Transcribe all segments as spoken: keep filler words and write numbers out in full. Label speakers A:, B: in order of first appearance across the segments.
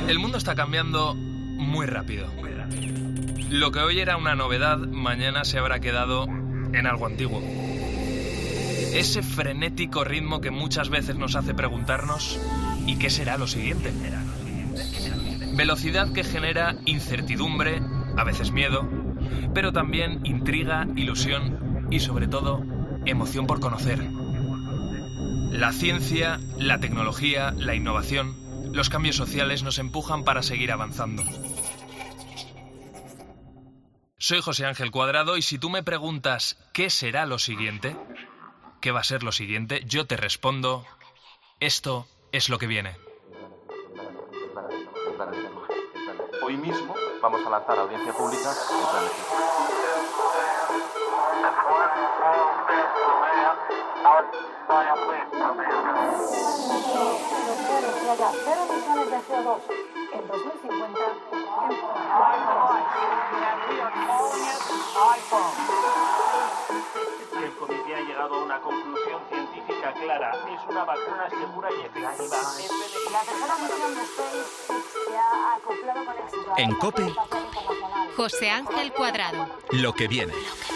A: El mundo está cambiando muy rápido. Lo que hoy era una novedad, mañana se habrá quedado en algo antiguo. Ese frenético ritmo que muchas veces nos hace preguntarnos ¿y qué será lo siguiente? Velocidad que genera incertidumbre, a veces miedo, pero también intriga, ilusión y sobre todo emoción por conocer. La ciencia, la tecnología, la innovación, los cambios sociales nos empujan para seguir avanzando. Soy José Ángel Cuadrado y si tú me preguntas ¿qué será lo siguiente? ¿Qué va a ser lo siguiente? Yo te respondo, esto es lo que viene.
B: Hoy mismo vamos a lanzar a audiencia pública el plan de ciencia.
C: Cero emisiones de C O dos en dos mil cincuenta.
D: El comité ha llegado a una conclusión científica clara. Es una vacuna segura y efectiva.
C: La tercera misión de SpaceX se ha acoplado con éxito.
E: En COPE,
F: José Ángel Cuadrado.
E: lo que viene.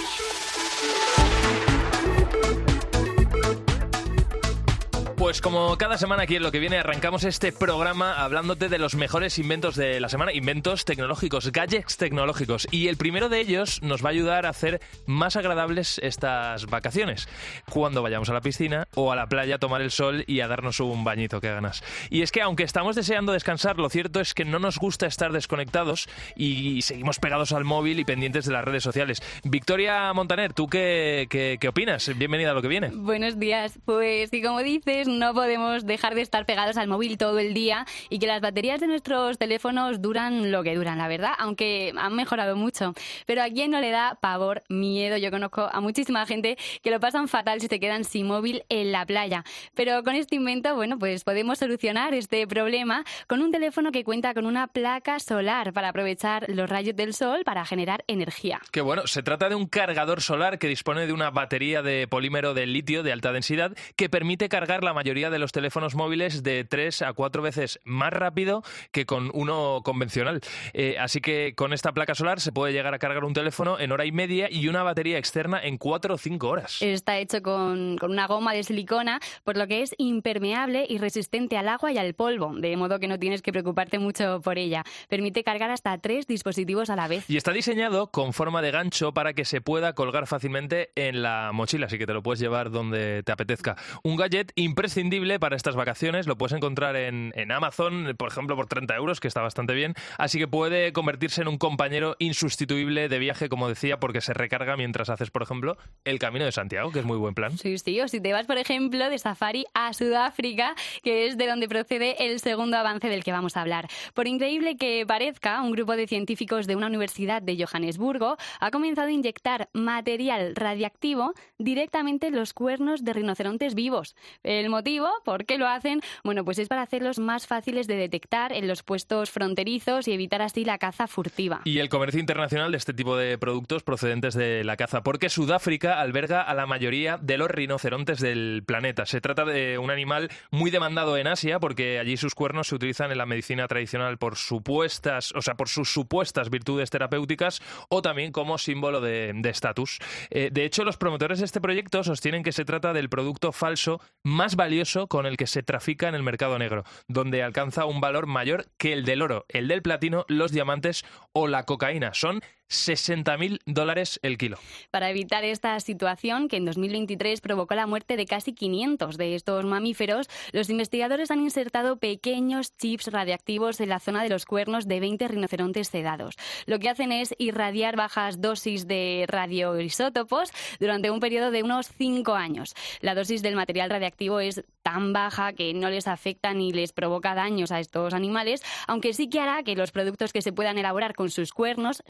A: Pues como cada semana aquí en Lo que viene arrancamos este programa hablándote de los mejores inventos de la semana, inventos tecnológicos, gadgets tecnológicos. Y el primero de ellos nos va a ayudar a hacer más agradables estas vacaciones, cuando vayamos a la piscina o a la playa a tomar el sol y a darnos un bañito, qué ganas. Y es que aunque estamos deseando descansar, lo cierto es que no nos gusta estar desconectados y seguimos pegados al móvil y pendientes de las redes sociales. Victoria Montaner, ¿tú qué, qué, qué opinas? Bienvenida a Lo que viene.
G: Buenos días. Pues y como dices, no podemos dejar de estar pegados al móvil todo el día y que las baterías de nuestros teléfonos duran lo que duran, la verdad, aunque han mejorado mucho. Pero a quién no le da pavor, miedo. Yo conozco a muchísima gente que lo pasan fatal si se quedan sin móvil en la playa. Pero con este invento, bueno, pues podemos solucionar este problema con un teléfono que cuenta con una placa solar para aprovechar los rayos del sol para generar energía.
A: Qué bueno, se trata de un cargador solar que dispone de una batería de polímero de litio de alta densidad que permite cargar la mayoría de los teléfonos móviles de tres a cuatro veces más rápido que con uno convencional. Eh, así que con esta placa solar se puede llegar a cargar un teléfono en hora y media y una batería externa en cuatro o cinco horas.
G: Está hecho con, con una goma de silicona, por lo que es impermeable y resistente al agua y al polvo, de modo que no tienes que preocuparte mucho por ella. Permite cargar hasta tres dispositivos a la vez.
A: Y está diseñado con forma de gancho para que se pueda colgar fácilmente en la mochila, así que te lo puedes llevar donde te apetezca. Un gadget imprescindible para estas vacaciones, lo puedes encontrar en, en Amazon, por ejemplo, por treinta euros, que está bastante bien, así que puede convertirse en un compañero insustituible de viaje, como decía, porque se recarga mientras haces, por ejemplo, el Camino de Santiago, que es muy buen plan.
G: Sí, sí, o si te vas, por ejemplo, de safari a Sudáfrica, que es de donde procede el segundo avance del que vamos a hablar. Por increíble que parezca, un grupo de científicos de una universidad de Johannesburgo ha comenzado a inyectar material radiactivo directamente en los cuernos de rinocerontes vivos. El motivo, ¿por qué lo hacen? Bueno, pues es para hacerlos más fáciles de detectar en los puestos fronterizos y evitar así la caza furtiva.
A: Y el comercio internacional de este tipo de productos procedentes de la caza, porque Sudáfrica alberga a la mayoría de los rinocerontes del planeta. Se trata de un animal muy demandado en Asia porque allí sus cuernos se utilizan en la medicina tradicional por supuestas, o sea, por sus supuestas virtudes terapéuticas o también como símbolo de estatus. Eh, de hecho, los promotores de este proyecto sostienen que se trata del producto falso más valioso con el que se trafica en el mercado negro, donde alcanza un valor mayor que el del oro, el del platino, los diamantes o la cocaína. Son sesenta mil dólares el kilo.
G: Para evitar esta situación, que en dos mil veintitrés provocó la muerte de casi quinientos de estos mamíferos, los investigadores han insertado pequeños chips radiactivos en la zona de los cuernos de veinte rinocerontes sedados. Lo que hacen es irradiar bajas dosis de radioisótopos durante un periodo de unos cinco años. La dosis del material radiactivo es tan baja que no les afecta ni les provoca daños a estos animales, aunque sí que hará que los productos que se puedan elaborar con sus cuernos sean beneficiosos.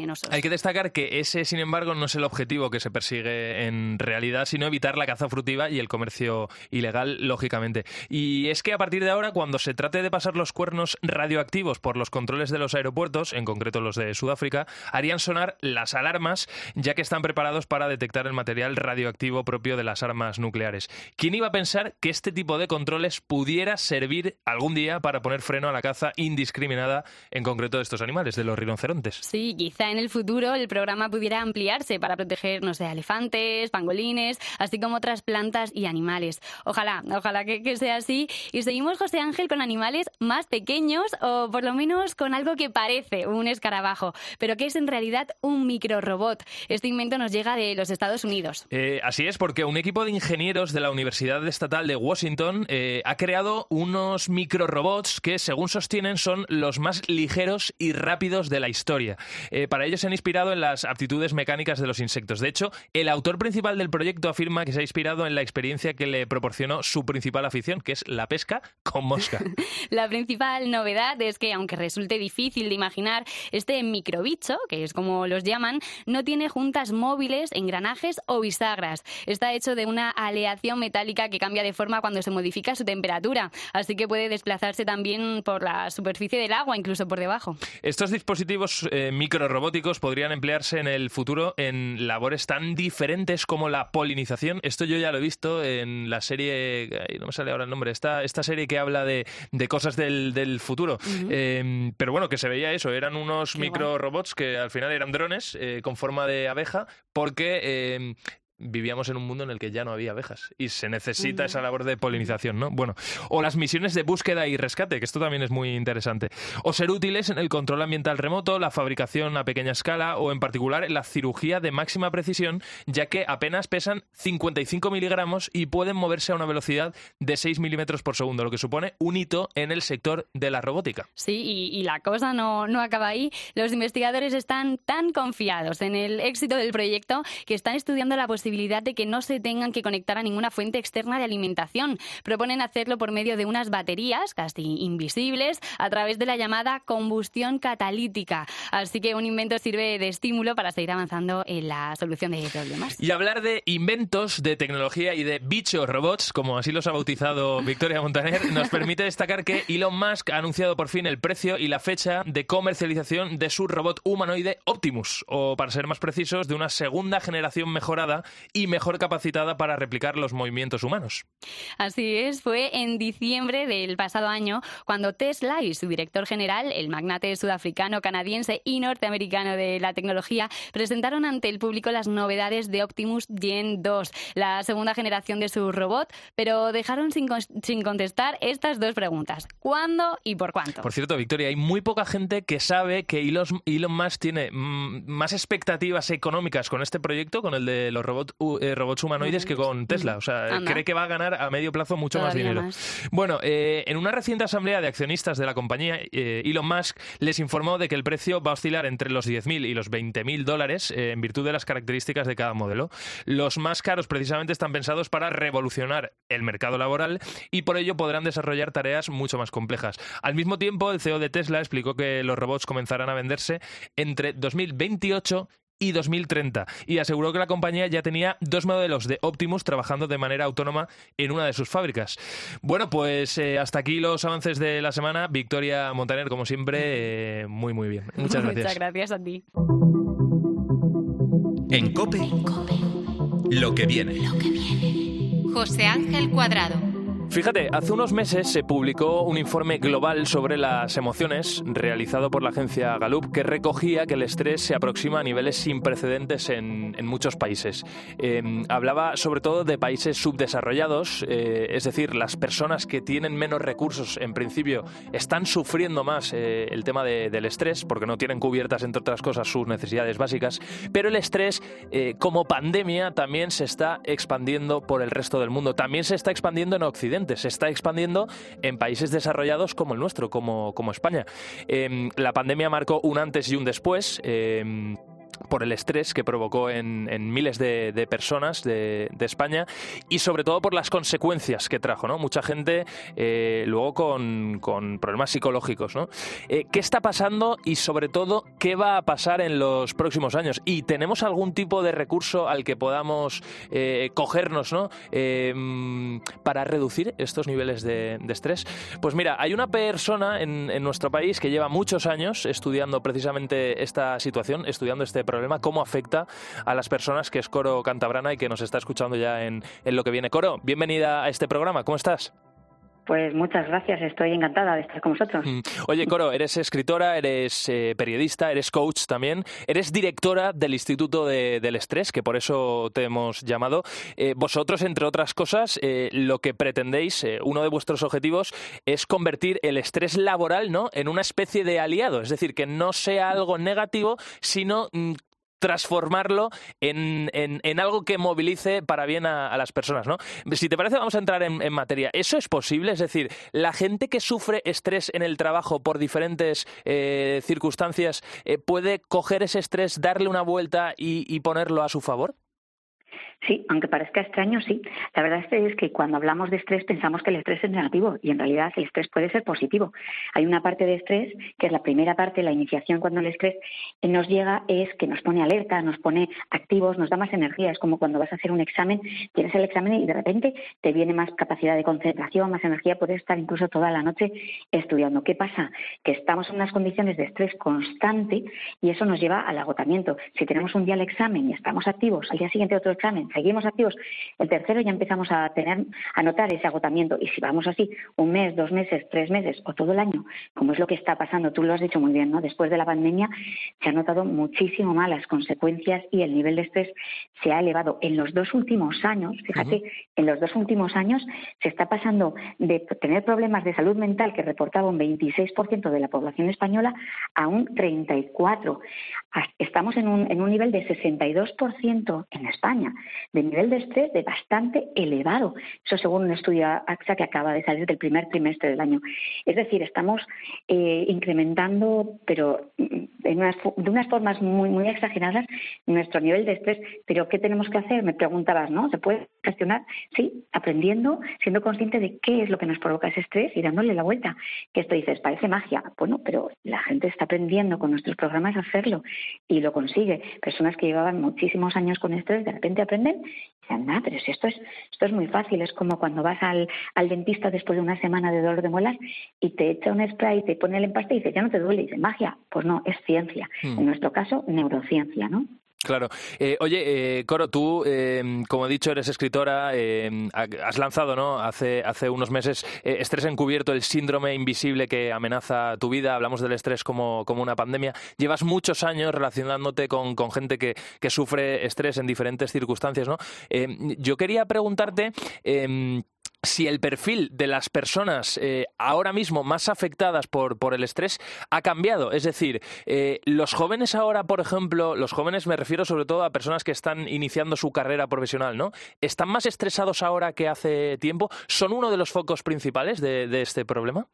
G: venenosos.
A: Hay que destacar que ese, sin embargo, no es el objetivo que se persigue en realidad, sino evitar la caza furtiva y el comercio ilegal, lógicamente. Y es que a partir de ahora, cuando se trate de pasar los cuernos radioactivos por los controles de los aeropuertos, en concreto los de Sudáfrica, harían sonar las alarmas, ya que están preparados para detectar el material radioactivo propio de las armas nucleares. ¿Quién iba a pensar que este tipo de controles pudiera servir algún día para poner freno a la caza indiscriminada, en concreto de estos animales, de los rinocerontes?
G: Sí, quizá en el futuro el programa pudiera ampliarse para proteger, no sé, elefantes, pangolines, así como otras plantas y animales. Ojalá, ojalá que, que sea así. Y seguimos, José Ángel, con animales más pequeños o por lo menos con algo que parece un escarabajo, pero que es en realidad un microrobot. Este invento nos llega de los Estados Unidos.
A: Eh, así es, porque un equipo de ingenieros de la Universidad Estatal de Washington eh, ha creado unos microrobots que, según sostienen, son los más ligeros y rápidos de la historia. Eh, para ello se han inspirado en las aptitudes mecánicas de los insectos. De hecho, el autor principal del proyecto afirma que se ha inspirado en la experiencia que le proporcionó su principal afición, que es la pesca con mosca.
G: La principal novedad es que, aunque resulte difícil de imaginar, este microbicho, que es como los llaman, no tiene juntas móviles, engranajes o bisagras. Está hecho de una aleación metálica que cambia de forma cuando se modifica su temperatura, así que puede desplazarse también por la superficie del agua, incluso por debajo.
A: Estos dispositivos eh, microrobóticos podrían emplearse en el futuro en labores tan diferentes como la polinización. Esto yo ya lo he visto en la serie, no me sale ahora el nombre, esta, esta serie que habla de, de cosas del, del futuro. Uh-huh. Eh, pero bueno, que se veía eso, eran unos Qué microrobots que al final eran drones eh, con forma de abeja, porque Eh, vivíamos en un mundo en el que ya no había abejas y se necesita uh-huh. esa labor de polinización, ¿no? Bueno, o las misiones de búsqueda y rescate, que esto también es muy interesante. O ser útiles en el control ambiental remoto, la fabricación a pequeña escala o, en particular, en la cirugía de máxima precisión, ya que apenas pesan cincuenta y cinco miligramos y pueden moverse a una velocidad de seis milímetros por segundo, lo que supone un hito en el sector de la robótica.
G: Sí, y, y la cosa no, no acaba ahí. Los investigadores están tan confiados en el éxito del proyecto que están estudiando la posibilidad de que no se tengan que conectar a ninguna fuente externa de alimentación. Proponen hacerlo por medio de unas baterías casi invisibles a través de la llamada combustión catalítica. Así que un invento sirve de estímulo para seguir avanzando en la solución de problemas.
A: Y hablar de inventos, de tecnología y de bichos robots, como así los ha bautizado Victoria Montaner, nos permite destacar que Elon Musk ha anunciado por fin el precio y la fecha de comercialización de su robot humanoide Optimus, o para ser más precisos, de una segunda generación mejorada y mejor capacitada para replicar los movimientos humanos.
G: Así es, fue en diciembre del pasado año cuando Tesla y su director general, el magnate sudafricano, canadiense y norteamericano de la tecnología, presentaron ante el público las novedades de Optimus Gen dos, la segunda generación de su robot, pero dejaron sin, con- sin contestar estas dos preguntas: ¿cuándo y por cuánto?
A: Por cierto, Victoria, hay muy poca gente que sabe que Elon, Elon Musk tiene mm, más expectativas económicas con este proyecto, con el de los robots Uh, eh, robots humanoides, que con Tesla. O sea, Anda. cree que va a ganar a medio plazo mucho Todavía más dinero. Más. Bueno, eh, en una reciente asamblea de accionistas de la compañía, eh, Elon Musk les informó de que el precio va a oscilar entre los diez mil y los veinte mil dólares eh, en virtud de las características de cada modelo. Los más caros precisamente están pensados para revolucionar el mercado laboral y por ello podrán desarrollar tareas mucho más complejas. Al mismo tiempo, el C E O de Tesla explicó que los robots comenzarán a venderse entre dos mil veintiocho y dos mil treinta, y aseguró que la compañía ya tenía dos modelos de Optimus trabajando de manera autónoma en una de sus fábricas. Bueno, pues eh, hasta aquí los avances de la semana. Victoria Montaner, como siempre, eh, muy muy bien. Muchas gracias.
G: Muchas gracias a ti.
E: En COPE, lo que viene.
F: Lo que viene. José Ángel Cuadrado.
A: Fíjate, hace unos meses se publicó un informe global sobre las emociones realizado por la agencia Gallup que recogía que el estrés se aproxima a niveles sin precedentes en, en muchos países. Eh, hablaba sobre todo de países subdesarrollados, eh, es decir, las personas que tienen menos recursos en principio están sufriendo más eh, el tema de, del estrés porque no tienen cubiertas, entre otras cosas, sus necesidades básicas, pero el estrés eh, como pandemia también se está expandiendo por el resto del mundo, también se está expandiendo en Occidente, se está expandiendo en países desarrollados como el nuestro, como, como España. Eh, la pandemia marcó un antes y un después. Eh, por el estrés que provocó en, en miles de, de personas de, de España y sobre todo por las consecuencias que trajo, ¿no? Mucha gente eh, luego con, con problemas psicológicos, ¿no? Eh, ¿Qué está pasando y sobre todo qué va a pasar en los próximos años? ¿Y tenemos algún tipo de recurso al que podamos eh, cogernos, ¿no? Eh, para reducir estos niveles de, de estrés? Pues mira, hay una persona en, en nuestro país que lleva muchos años estudiando precisamente esta situación, estudiando este problema, cómo afecta a las personas, que es Coro Cantabrana y que nos está escuchando ya en, en Lo que viene. Coro, bienvenida a este programa, ¿cómo estás?
H: Pues muchas gracias, estoy encantada de estar con vosotros.
A: Oye, Coro, eres escritora, eres eh, periodista, eres coach también, eres directora del Instituto de, del Estrés, que por eso te hemos llamado. Eh, vosotros, entre otras cosas, eh, lo que pretendéis, eh, uno de vuestros objetivos, es convertir el estrés laboral, ¿no?, en una especie de aliado, es decir, que no sea algo negativo, sino mm, transformarlo en, en, en algo que movilice para bien a, a las personas, ¿no? Si te parece, vamos a entrar en, en materia. ¿Eso es posible? Es decir, ¿la gente que sufre estrés en el trabajo por diferentes eh, circunstancias eh, puede coger ese estrés, darle una vuelta y, y ponerlo a su favor?
H: Sí, aunque parezca extraño, sí. La verdad es que cuando hablamos de estrés pensamos que el estrés es negativo y en realidad el estrés puede ser positivo. Hay una parte de estrés, que es la primera parte, la iniciación cuando el estrés nos llega, es que nos pone alerta, nos pone activos, nos da más energía. Es como cuando vas a hacer un examen, tienes el examen y de repente te viene más capacidad de concentración, más energía, puedes estar incluso toda la noche estudiando. ¿Qué pasa? Que estamos en unas condiciones de estrés constante y eso nos lleva al agotamiento. Si tenemos un día el examen y estamos activos, al día siguiente otro examen, seguimos activos, el tercero ya empezamos a tener, a notar ese agotamiento. Y si vamos así un mes, dos meses, tres meses o todo el año, como es lo que está pasando, tú lo has dicho muy bien, ¿no? Después de la pandemia se han notado muchísimo más las consecuencias y el nivel de estrés se ha elevado. En los dos últimos años, fíjate, uh-huh. en los dos últimos años se está pasando de tener problemas de salud mental, que reportaba un veintiséis por ciento de la población española, a un treinta y cuatro por ciento. Estamos en un, en un nivel de sesenta y dos por ciento en España, de nivel de estrés de bastante elevado. Eso según un estudio A X A que acaba de salir del primer trimestre del año. Es decir, estamos eh, incrementando, pero en unas, de unas formas muy, muy exageradas, nuestro nivel de estrés. Pero ¿qué tenemos que hacer? Me preguntabas, ¿no? ¿Se puede gestionar? Sí, aprendiendo, siendo consciente de qué es lo que nos provoca ese estrés y dándole la vuelta. Que esto dices, parece magia. Bueno, pero la gente está aprendiendo con nuestros programas a hacerlo y lo consigue. Personas que llevaban muchísimos años con estrés, de repente aprenden y dicen, ah, pero si esto es, esto es muy fácil. Es como cuando vas al, al dentista después de una semana de dolor de muelas y te echa un spray, te pone el empaste y dice, ya no te duele. Y dice, magia. Pues no, es ciencia. Hmm. En nuestro caso, neurociencia, ¿no?
A: Claro. Eh, oye, eh, Coro, tú, eh, como he dicho, eres escritora, eh, has lanzado, ¿no?, hace, hace unos meses eh, Estrés encubierto, el síndrome invisible que amenaza tu vida. Hablamos del estrés como, como una pandemia. Llevas muchos años relacionándote con, con gente que, que sufre estrés en diferentes circunstancias, ¿no? Eh, yo quería preguntarte Eh, si el perfil de las personas eh, ahora mismo más afectadas por, por el estrés ha cambiado. Es decir, eh, los jóvenes ahora, por ejemplo, los jóvenes me refiero sobre todo a personas que están iniciando su carrera profesional, ¿no? ¿Están más estresados ahora que hace tiempo? ¿Son uno de los focos principales de, de este problema?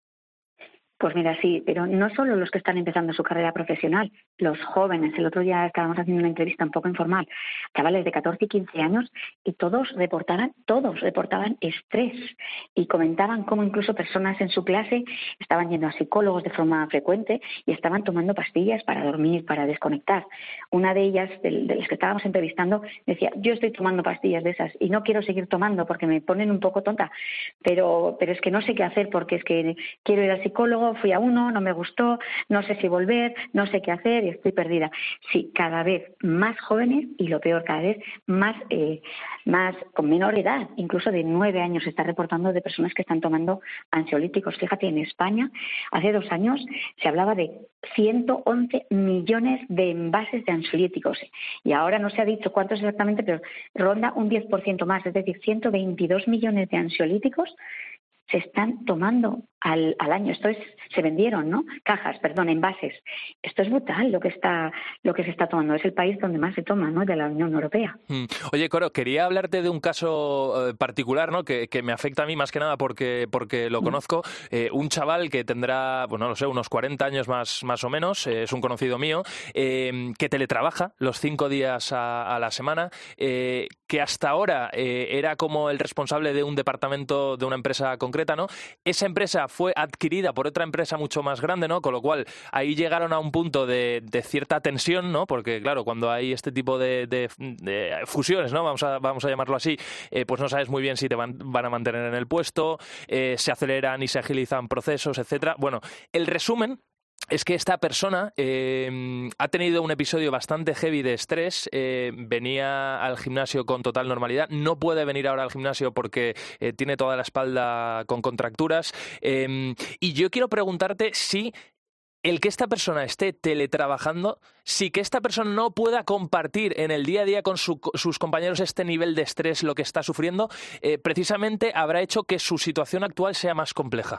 H: Pues mira, sí, pero no solo los que están empezando su carrera profesional, los jóvenes. El otro día estábamos haciendo una entrevista un poco informal, chavales de catorce y quince años, y todos reportaban, todos reportaban estrés y comentaban cómo incluso personas en su clase estaban yendo a psicólogos de forma frecuente y estaban tomando pastillas para dormir, para desconectar. Una de ellas, de, de las que estábamos entrevistando, decía, yo estoy tomando pastillas de esas y no quiero seguir tomando porque me ponen un poco tonta, pero, pero es que no sé qué hacer porque es que quiero ir al psicólogo, fui a uno, no me gustó, no sé si volver, no sé qué hacer y estoy perdida. Sí, cada vez más jóvenes y lo peor, cada vez más, eh, más con menor edad, incluso de nueve años se está reportando de personas que están tomando ansiolíticos. Fíjate, en España hace dos años se hablaba de ciento once millones de envases de ansiolíticos y ahora no se ha dicho cuántos exactamente, pero ronda un diez por ciento más, es decir, ciento veintidós millones de ansiolíticos se están tomando al, al año. Esto es, se vendieron, ¿no? Cajas, perdón, envases. Esto es brutal lo que está, lo que se está tomando. Es el país donde más se toma, ¿no? De la Unión Europea.
A: Mm. Oye, Coro, quería hablarte de un caso eh, particular, ¿no? Que, que me afecta a mí más que nada porque, porque lo conozco. Eh, un chaval que tendrá, pues no lo sé, unos cuarenta años más, más o menos, eh, es un conocido mío, eh, que teletrabaja los cinco días a, a la semana, eh, que hasta ahora eh, era como el responsable de un departamento de una empresa concreta, ¿no? Esa empresa fue adquirida por otra empresa mucho más grande, ¿no? Con lo cual ahí llegaron a un punto de, de cierta tensión, ¿no? Porque claro, cuando hay este tipo de, de, de fusiones, ¿no? Vamos a, vamos a llamarlo así, eh, pues no sabes muy bien si te van, van a mantener en el puesto, eh, se aceleran y se agilizan procesos, etcétera. Bueno, el resumen es que esta persona eh, ha tenido un episodio bastante heavy de estrés, eh, venía al gimnasio con total normalidad, no puede venir ahora al gimnasio porque eh, tiene toda la espalda con contracturas, eh, y yo quiero preguntarte si el que esta persona esté teletrabajando, si que esta persona no pueda compartir en el día a día con su, sus compañeros este nivel de estrés, lo que está sufriendo, eh, precisamente habrá hecho que su situación actual sea más compleja.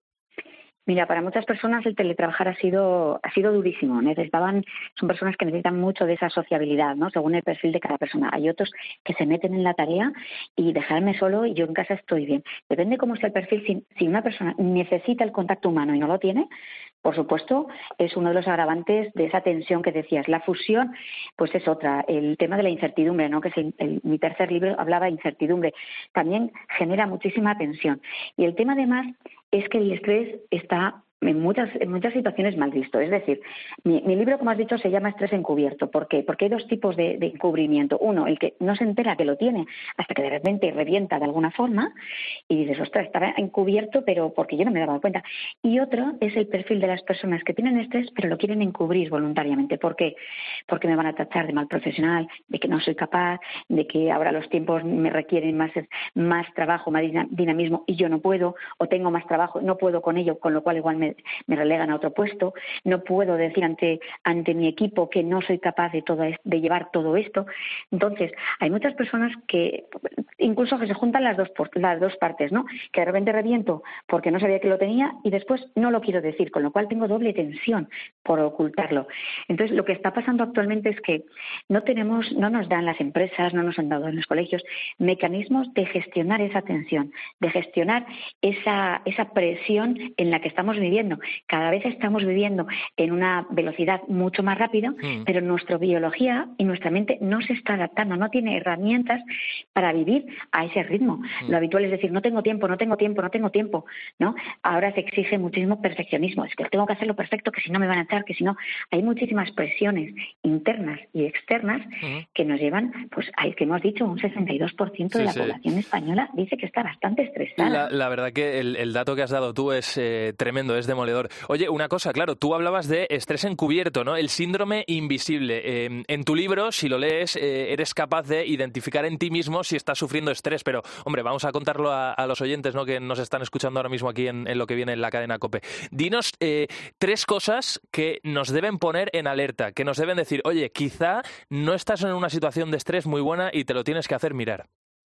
H: Mira, para muchas personas el teletrabajar ha sido ha sido durísimo. Necesitaban, son personas que necesitan mucho de esa sociabilidad, ¿no? Según el perfil de cada persona. Hay otros que se meten en la tarea y dejarme solo y yo en casa estoy bien. Depende cómo sea el perfil. Si, si una persona necesita el contacto humano y no lo tiene, por supuesto, es uno de los agravantes de esa tensión que decías. La fusión, pues es otra. El tema de la incertidumbre, ¿no? Que es el, el, mi tercer libro hablaba de incertidumbre. También genera muchísima tensión. Y el tema además es que el estrés está en muchas, en muchas situaciones mal visto. Es decir, mi, mi libro, como has dicho, se llama Estrés encubierto. ¿Por qué? Porque hay dos tipos de, de encubrimiento. Uno, el que no se entera que lo tiene hasta que de repente revienta de alguna forma y dices, ostras, estaba encubierto, pero porque yo no me daba cuenta. Y otro es el perfil de las personas que tienen estrés, pero lo quieren encubrir voluntariamente. ¿Por qué? Porque me van a tachar de mal profesional, de que no soy capaz, de que ahora los tiempos me requieren más, más trabajo, más dinamismo y yo no puedo, o tengo más trabajo, no puedo con ello, con lo cual igual me Me, me relegan a otro puesto, no puedo decir ante, ante mi equipo que no soy capaz de, todo, de llevar todo esto. Entonces, hay muchas personas que, incluso que se juntan las dos, las dos partes, ¿no? Que de repente reviento porque no sabía que lo tenía y después no lo quiero decir, con lo cual tengo doble tensión por ocultarlo. Entonces, lo que está pasando actualmente es que no tenemos, no nos dan las empresas, no nos han dado en los colegios mecanismos de gestionar esa tensión, de gestionar esa, esa presión en la que estamos viviendo. Cada vez estamos viviendo en una velocidad mucho más rápida, mm. pero nuestra biología y nuestra mente no se está adaptando, no tiene herramientas para vivir a ese ritmo. Mm. Lo habitual es decir, no tengo tiempo, no tengo tiempo, no tengo tiempo, ¿no? Ahora se exige muchísimo perfeccionismo, es que tengo que hacerlo perfecto, que si no me van a echar, que si no... Hay muchísimas presiones internas y externas mm. que nos llevan, pues, a, que hemos dicho, un sesenta y dos por ciento sí, de la sí. población española dice que está bastante estresada.
A: La, la verdad que el, el dato que has dado tú es eh, tremendo, es demoledor. Oye, una cosa, claro, tú hablabas de estrés encubierto, ¿no? El síndrome invisible. Eh, en tu libro, si lo lees, eh, eres capaz de identificar en ti mismo si estás sufriendo estrés, pero, hombre, vamos a contarlo a, a los oyentes, ¿no? Que nos están escuchando ahora mismo aquí en, en lo que viene en la cadena COPE. Dinos eh, tres cosas que nos deben poner en alerta, que nos deben decir, oye, quizá no estás en una situación de estrés muy buena y te lo tienes que hacer mirar.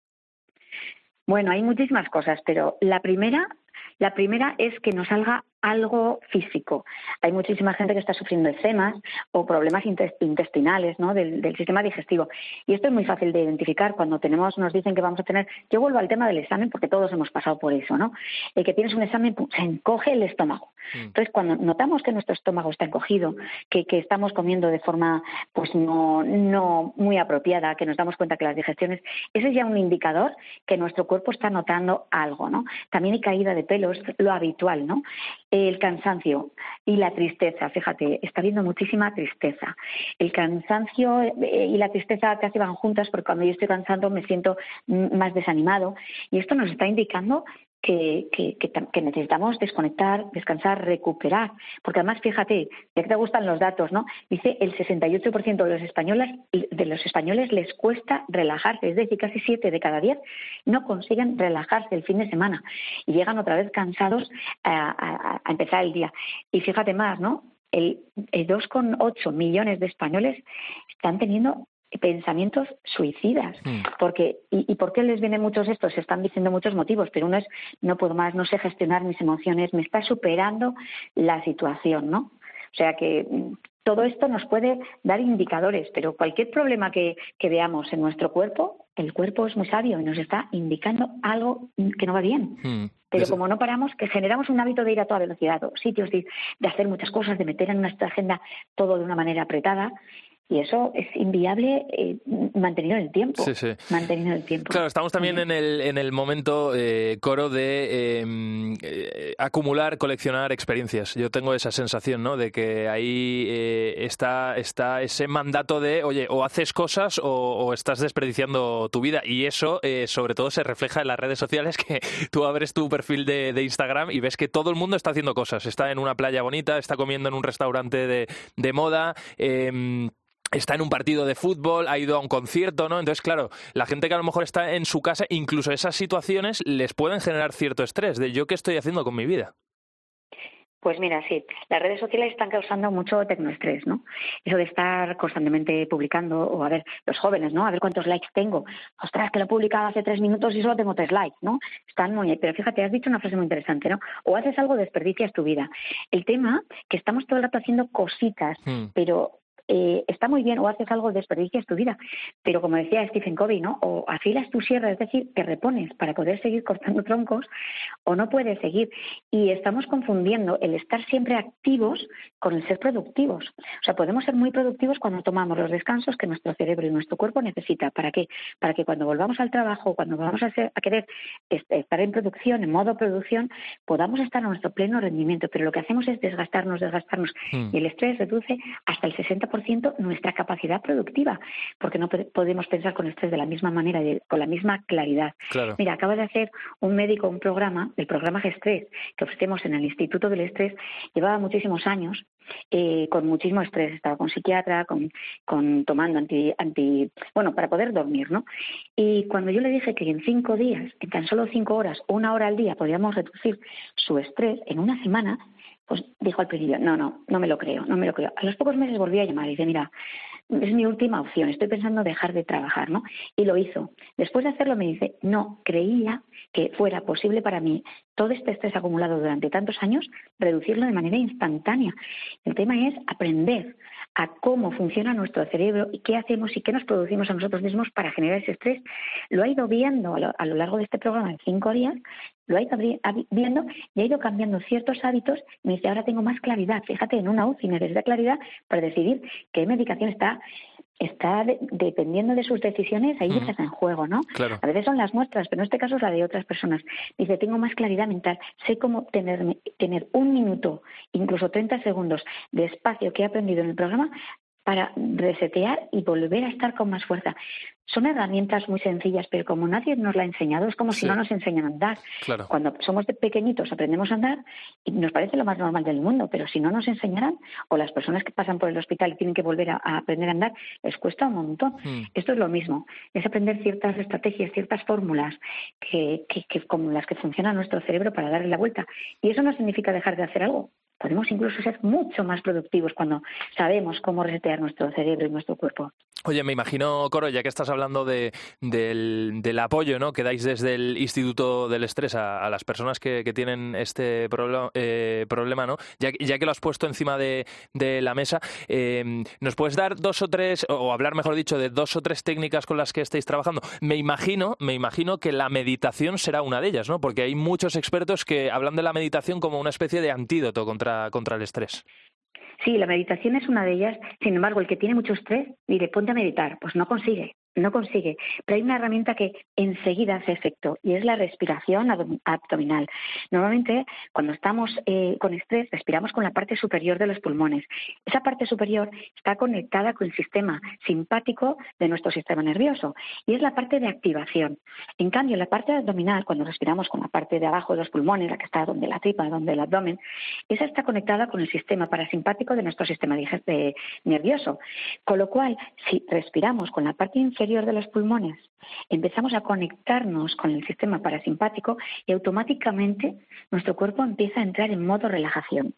H: Bueno, hay muchísimas cosas, pero la primera, la primera es que nos salga algo físico. Hay muchísima gente que está sufriendo eczemas o problemas intestinales, ¿no? del, del sistema digestivo. Y esto es muy fácil de identificar cuando tenemos, nos dicen que vamos a tener... Yo vuelvo al tema del examen porque todos hemos pasado por eso, ¿no? El que tienes un examen, pues, se encoge el estómago. Mm. Entonces, cuando notamos que nuestro estómago está encogido, que, que estamos comiendo de forma pues no, no muy apropiada, que nos damos cuenta que las digestiones... Ese es ya un indicador que nuestro cuerpo está notando algo, ¿no? También hay caída de pelo, es lo habitual, ¿no? El cansancio y la tristeza, fíjate, está habiendo muchísima tristeza. El cansancio y la tristeza casi van juntas porque cuando yo estoy cansando me siento más desanimado y esto nos está indicando que, que, que, que necesitamos desconectar, descansar, recuperar. Porque además, fíjate, ya que te gustan los datos, ¿no? Dice el sesenta y ocho por ciento de los españoles, de los españoles les cuesta relajarse, es decir, casi siete de cada diez no consiguen relajarse el fin de semana y llegan otra vez cansados a, a, a empezar el día. Y fíjate más, ¿no? El, el dos coma ocho millones de españoles están teniendo pensamientos suicidas. Mm. Porque, y, ¿Y por qué les vienen muchos estos? Se están diciendo muchos motivos, pero uno es, no puedo más, no sé gestionar mis emociones, me está superando la situación, ¿no? O sea que todo esto nos puede dar indicadores, pero cualquier problema que, que veamos en nuestro cuerpo, el cuerpo es muy sabio y nos está indicando algo que no va bien. Mm. Pero como no paramos, que generamos un hábito de ir a toda velocidad, o sitios, de, de hacer muchas cosas, de meter en nuestra agenda todo de una manera apretada, y eso es inviable eh, mantenido en el tiempo.
A: Sí, sí.
H: Mantenido en el tiempo.
A: Claro, estamos también en el, en el momento, eh, Coro, de eh, eh, acumular, coleccionar experiencias. Yo tengo esa sensación, ¿no?, de que ahí eh, está, está ese mandato de, oye, o haces cosas o, o estás desperdiciando tu vida. Y eso, eh, sobre todo, se refleja en las redes sociales, que tú abres tu perfil de, de Instagram y ves que todo el mundo está haciendo cosas. Está en una playa bonita, está comiendo en un restaurante de, de moda, eh, está en un partido de fútbol, ha ido a un concierto, ¿no? Entonces, claro, la gente que a lo mejor está en su casa, incluso esas situaciones les pueden generar cierto estrés de yo qué estoy haciendo con mi vida.
H: Pues mira, sí, las redes sociales están causando mucho tecnoestrés, ¿no? Eso de estar constantemente publicando, o a ver, los jóvenes, ¿no? A ver cuántos likes tengo. Ostras, que lo he publicado hace tres minutos y solo tengo tres likes, ¿no? Están muy... Pero fíjate, has dicho una frase muy interesante, ¿no? O haces algo, desperdicias tu vida. El tema, que estamos todo el rato haciendo cositas, hmm. pero... Eh, está muy bien, o haces algo, desperdicias tu vida, pero como decía Stephen Covey, ¿no? O afilas tu sierra, es decir, te repones para poder seguir cortando troncos, o no puedes seguir. Y estamos confundiendo el estar siempre activos con el ser productivos. O sea, podemos ser muy productivos cuando tomamos los descansos que nuestro cerebro y nuestro cuerpo necesita. ¿Para qué? Para que cuando volvamos al trabajo, cuando vamos a, ser, a querer estar en producción, en modo producción, podamos estar a nuestro pleno rendimiento. Pero lo que hacemos es desgastarnos, desgastarnos. Mm. Y el estrés reduce hasta el sesenta por ciento nuestra capacidad productiva, porque no podemos pensar con estrés de la misma manera, de, con la misma claridad. Claro. Mira, acaba de hacer un médico un programa, el programa Gestrés, que ofrecemos en el Instituto del Estrés, llevaba muchísimos años eh, con muchísimo estrés, estaba con psiquiatra, con, con tomando anti, anti, bueno, para poder dormir, ¿no? Y cuando yo le dije que en cinco días, en tan solo cinco horas, una hora al día, podíamos reducir su estrés en una semana, pues dijo al principio, no, no, no me lo creo, no me lo creo. A los pocos meses volví a llamar y dice, mira, es mi última opción, estoy pensando dejar de trabajar, ¿no? Y lo hizo. Después de hacerlo me dice, no, creía que fuera posible para mí todo este estrés acumulado durante tantos años, reducirlo de manera instantánea. El tema es aprender a cómo funciona nuestro cerebro y qué hacemos y qué nos producimos a nosotros mismos para generar ese estrés. Lo ha ido viendo a lo, a lo largo de este programa de cinco días, lo ha ido viendo y ha ido cambiando ciertos hábitos. Me dice, ahora tengo más claridad. Fíjate, en una U C I necesita claridad para decidir qué medicación está está de, dependiendo de sus decisiones, ahí mm. está en juego, ¿no?
A: Claro.
H: A veces son las nuestras, pero en este caso es la de otras personas. Dice, tengo más claridad mental, sé cómo tener, tener un minuto, incluso treinta segundos de espacio que he aprendido en el programa para resetear y volver a estar con más fuerza. Son herramientas muy sencillas, pero como nadie nos la ha enseñado, es como sí. si no nos enseñan a andar.
A: Claro.
H: Cuando somos pequeñitos aprendemos a andar y nos parece lo más normal del mundo, pero si no nos enseñaran, o las personas que pasan por el hospital y tienen que volver a, a aprender a andar, les cuesta un montón. Mm. Esto es lo mismo, es aprender ciertas estrategias, ciertas fórmulas que, que, que como las que funciona nuestro cerebro para darle la vuelta. Y eso no significa dejar de hacer algo. Podemos incluso ser mucho más productivos cuando sabemos cómo resetear nuestro cerebro y nuestro cuerpo.
A: Oye, me imagino, Coro, ya que estás hablando de, del, del apoyo, ¿no?, que dais desde el Instituto del Estrés a, a las personas que, que tienen este problema, eh, problema, ¿no? Ya, ya que lo has puesto encima de, de la mesa, eh, ¿nos puedes dar dos o tres, o hablar, mejor dicho, de dos o tres técnicas con las que estáis trabajando? Me imagino, me imagino que la meditación será una de ellas, ¿no? Porque hay muchos expertos que hablan de la meditación como una especie de antídoto contra, contra el estrés.
H: Sí, la meditación es una de ellas. Sin embargo, el que tiene mucho estrés, diré, ponte a meditar, pues no consigue. No consigue, pero hay una herramienta que enseguida hace efecto y es la respiración abdominal. Normalmente, cuando estamos eh, con estrés, respiramos con la parte superior de los pulmones. Esa parte superior está conectada con el sistema simpático de nuestro sistema nervioso y es la parte de activación. En cambio, la parte abdominal, cuando respiramos con la parte de abajo de los pulmones, la que está donde la tripa, donde el abdomen, esa está conectada con el sistema parasimpático de nuestro sistema nervioso. Con lo cual, si respiramos con la parte inferior de los pulmones, empezamos a conectarnos con el sistema parasimpático y automáticamente nuestro cuerpo empieza a entrar en modo relajación.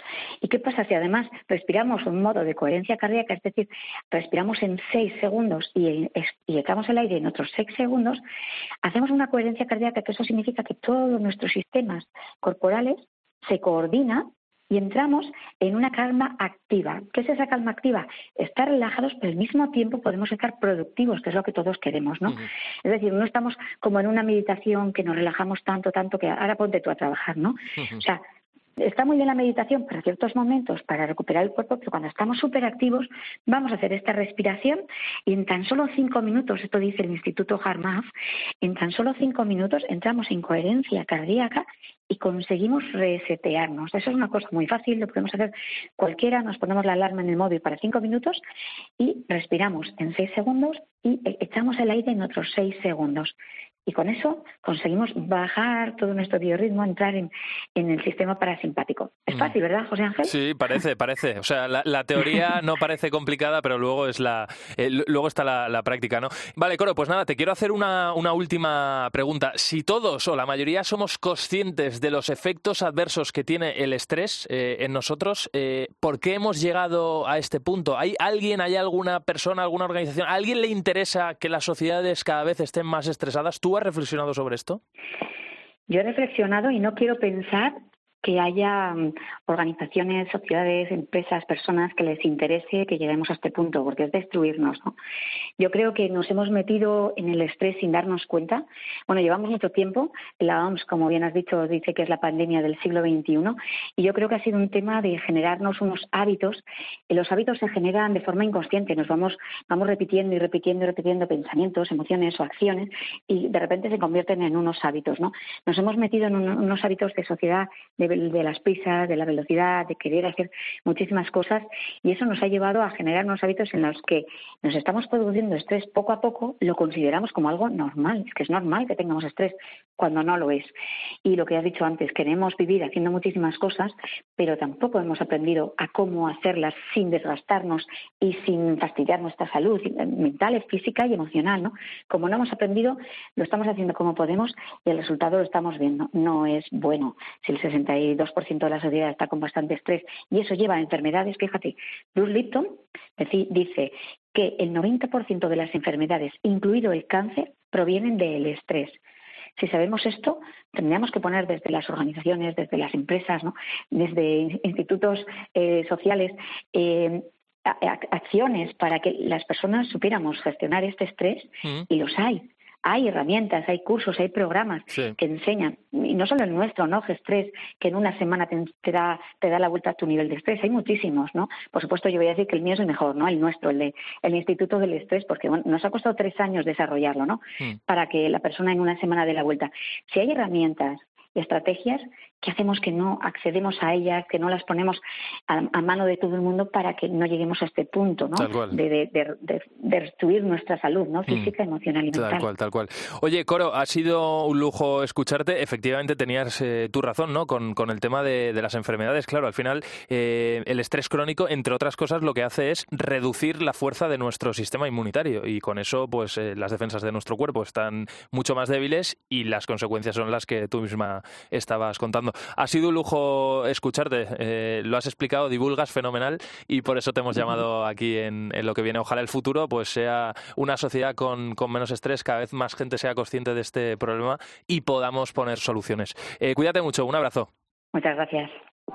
H: ¿Y qué pasa si además respiramos un modo de coherencia cardíaca, es decir, respiramos en seis segundos y, y echamos el aire en otros seis segundos? Hacemos una coherencia cardíaca, que eso significa que todos nuestros sistemas corporales se coordinan y entramos en una calma activa. ¿Qué es esa calma activa? Estar relajados, pero al mismo tiempo podemos estar productivos, que es lo que todos queremos, ¿no? Uh-huh. Es decir, no estamos como en una meditación que nos relajamos tanto, tanto que ahora ponte tú a trabajar, ¿no? Uh-huh. O sea, está muy bien la meditación para ciertos momentos, para recuperar el cuerpo, pero cuando estamos súper activos vamos a hacer esta respiración y en tan solo cinco minutos, esto dice el Instituto Harmaf, en tan solo cinco minutos entramos en coherencia cardíaca y conseguimos resetearnos. Eso es una cosa muy fácil, lo podemos hacer cualquiera, nos ponemos la alarma en el móvil para cinco minutos y respiramos en seis segundos y echamos el aire en otros seis segundos. Y con eso conseguimos bajar todo nuestro biorritmo, entrar en, en el sistema parasimpático. Es fácil, ¿verdad, José Ángel?
A: Sí, parece, parece. O sea, la, la teoría no parece complicada, pero luego es la eh, luego está la, la práctica, ¿no? Vale, Coro, pues nada, te quiero hacer una, una última pregunta. Si todos o la mayoría somos conscientes de los efectos adversos que tiene el estrés eh, en nosotros, eh, ¿por qué hemos llegado a este punto? ¿Hay alguien, hay alguna persona, alguna organización, a alguien le interesa que las sociedades cada vez estén más estresadas? ¿Tú has reflexionado sobre esto?
H: Yo he reflexionado y no quiero pensar que haya um, organizaciones, sociedades, empresas, personas que les interese que lleguemos a este punto, porque es destruirnos, ¿no? Yo creo que nos hemos metido en el estrés sin darnos cuenta. Bueno, llevamos mucho tiempo. La O M S, como bien has dicho, dice que es la pandemia del siglo veintiuno, y yo creo que ha sido un tema de generarnos unos hábitos. Y los hábitos se generan de forma inconsciente. Nos vamos, vamos repitiendo y repitiendo y repitiendo pensamientos, emociones o acciones, y de repente se convierten en unos hábitos, ¿no? Nos hemos metido en un, unos hábitos de sociedad, de de las prisas, de la velocidad, de querer hacer muchísimas cosas, y eso nos ha llevado a generar unos hábitos en los que nos estamos produciendo estrés poco a poco, lo consideramos como algo normal. Es que es normal que tengamos estrés cuando no lo es. Y lo que has dicho antes, queremos vivir haciendo muchísimas cosas, pero tampoco hemos aprendido a cómo hacerlas sin desgastarnos y sin fastidiar nuestra salud mental, física y emocional, ¿no? Como no hemos aprendido, lo estamos haciendo como podemos y el resultado lo estamos viendo. No es bueno. Si el sesenta y dos por ciento de la sociedad está con bastante estrés y eso lleva a enfermedades, fíjate, Bruce Lipton dice que el noventa por ciento de las enfermedades, incluido el cáncer, provienen del estrés. Si sabemos esto, tendríamos que poner desde las organizaciones, desde las empresas, ¿no?, desde institutos eh, sociales, eh, acciones para que las personas supiéramos gestionar este estrés, mm. y los hay. Hay herramientas, hay cursos, hay programas sí. que enseñan, y no solo el nuestro, ¿no? Gestrés, que en una semana te, te, da, te da la vuelta a tu nivel de estrés. Hay muchísimos, ¿no? Por supuesto, yo voy a decir que el mío es el mejor, ¿no? El nuestro, el de el Instituto del Estrés, porque bueno, nos ha costado tres años desarrollarlo, ¿no? Mm. Para que la persona en una semana dé la vuelta. Si hay herramientas y estrategias, ¿qué hacemos que no accedemos a ellas, que no las ponemos a, a mano de todo el mundo para que no lleguemos a este punto, ¿no? De, de, de, de, de destruir nuestra salud, ¿no? Física, mm. emocional y mental.
A: Tal cual, tal cual. Oye, Coro, ha sido un lujo escucharte. Efectivamente tenías eh, tu razón, ¿no? Con, con el tema de, de las enfermedades. Claro, al final eh, el estrés crónico, entre otras cosas, lo que hace es reducir la fuerza de nuestro sistema inmunitario y con eso, pues, eh, las defensas de nuestro cuerpo están mucho más débiles y las consecuencias son las que tú misma estabas contando. Ha sido un lujo escucharte, eh, lo has explicado, divulgas fenomenal y por eso te hemos llamado aquí en, en Lo que viene. Ojalá el futuro pues sea una sociedad con, con menos estrés, cada vez más gente sea consciente de este problema y podamos poner soluciones. Eh, cuídate mucho, un abrazo.
H: Muchas gracias.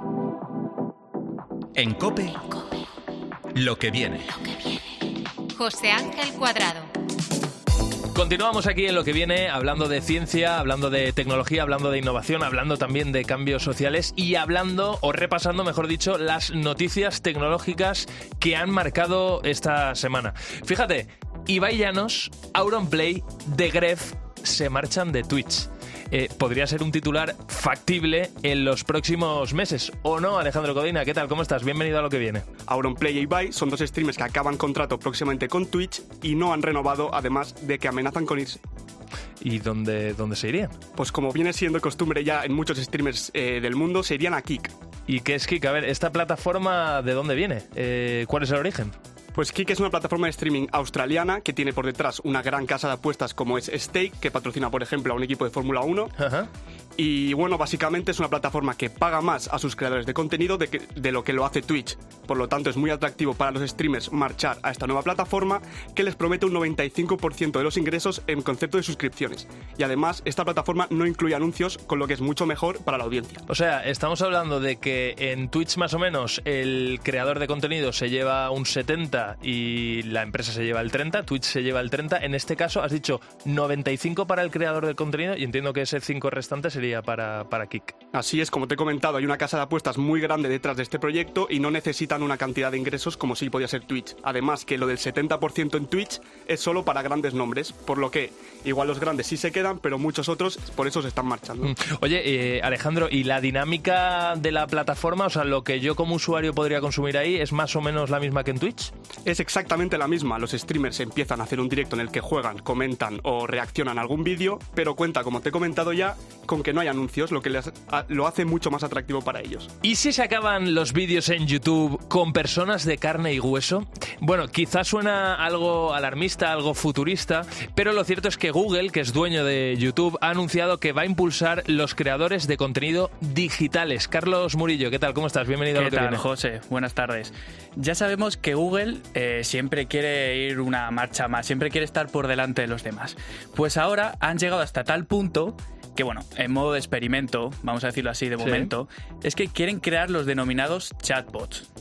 E: En COPE, Lo que viene.
F: Lo que viene. José Ángel Cuadrado.
A: Continuamos aquí en Lo que viene, hablando de ciencia, hablando de tecnología, hablando de innovación, hablando también de cambios sociales y hablando, o repasando, mejor dicho, las noticias tecnológicas que han marcado esta semana. Fíjate, Ibai Llanos, Auronplay, The Gref se marchan de Twitch. Eh, podría ser un titular factible en los próximos meses, ¿o no? Alejandro Codina, ¿qué tal? ¿Cómo estás? Bienvenido a Lo que viene.
I: Auronplay e Ibai son dos streamers que acaban contrato próximamente con Twitch y no han renovado, además de que amenazan con irse.
A: ¿Y dónde, dónde se irían?
I: Pues como viene siendo costumbre ya en muchos streamers eh, del mundo, se irían a Kick.
A: ¿Y qué es Kick? A ver, ¿esta plataforma de dónde viene? Eh, ¿Cuál es el origen?
I: Pues Kick es una plataforma de streaming australiana que tiene por detrás una gran casa de apuestas como es Stake, que patrocina, por ejemplo, a un equipo de Fórmula uno.
A: Ajá.
I: Y bueno, básicamente es una plataforma que paga más a sus creadores de contenido de, que, de lo que lo hace Twitch. Por lo tanto, es muy atractivo para los streamers marchar a esta nueva plataforma que les promete un noventa y cinco por ciento de los ingresos en concepto de suscripciones. Y además, esta plataforma no incluye anuncios, con lo que es mucho mejor para la audiencia.
A: O sea, estamos hablando de que en Twitch más o menos el creador de contenido se lleva un setenta y la empresa se lleva el treinta, Twitch se lleva el treinta. En este caso has dicho noventa y cinco para el creador del contenido y entiendo que ese cinco restante sería para, para Kick.
I: Así es, como te he comentado, hay una casa de apuestas muy grande detrás de este proyecto y no necesitan una cantidad de ingresos como sí podía ser Twitch. Además, que lo del setenta por ciento en Twitch es solo para grandes nombres, por lo que igual los grandes sí se quedan, pero muchos otros por eso se están marchando.
A: Oye, eh, Alejandro, ¿y la dinámica de la plataforma, o sea, lo que yo como usuario podría consumir ahí, es más o menos la misma que en Twitch?
I: Es exactamente la misma. Los streamers empiezan a hacer un directo en el que juegan, comentan o reaccionan a algún vídeo, pero cuenta, como te he comentado ya, con que no hay anuncios, lo que les, a, lo hace mucho más atractivo para ellos.
A: ¿Y si se acaban los vídeos en YouTube con personas de carne y hueso? Bueno, quizás suena algo alarmista, algo futurista, pero lo cierto es que Google, que es dueño de YouTube, ha anunciado que va a impulsar los creadores de contenido digitales. Carlos Murillo, ¿qué tal? ¿Cómo estás? Bienvenido a Lo que
J: ¿Qué tal,
A: viene.
J: José? Buenas tardes. Ya sabemos que Google eh, siempre quiere ir una marcha más, siempre quiere estar por delante de los demás. Pues ahora han llegado hasta tal punto que, bueno, en modo de experimento, vamos a decirlo así de momento, sí. es que quieren crear los denominados chatbots.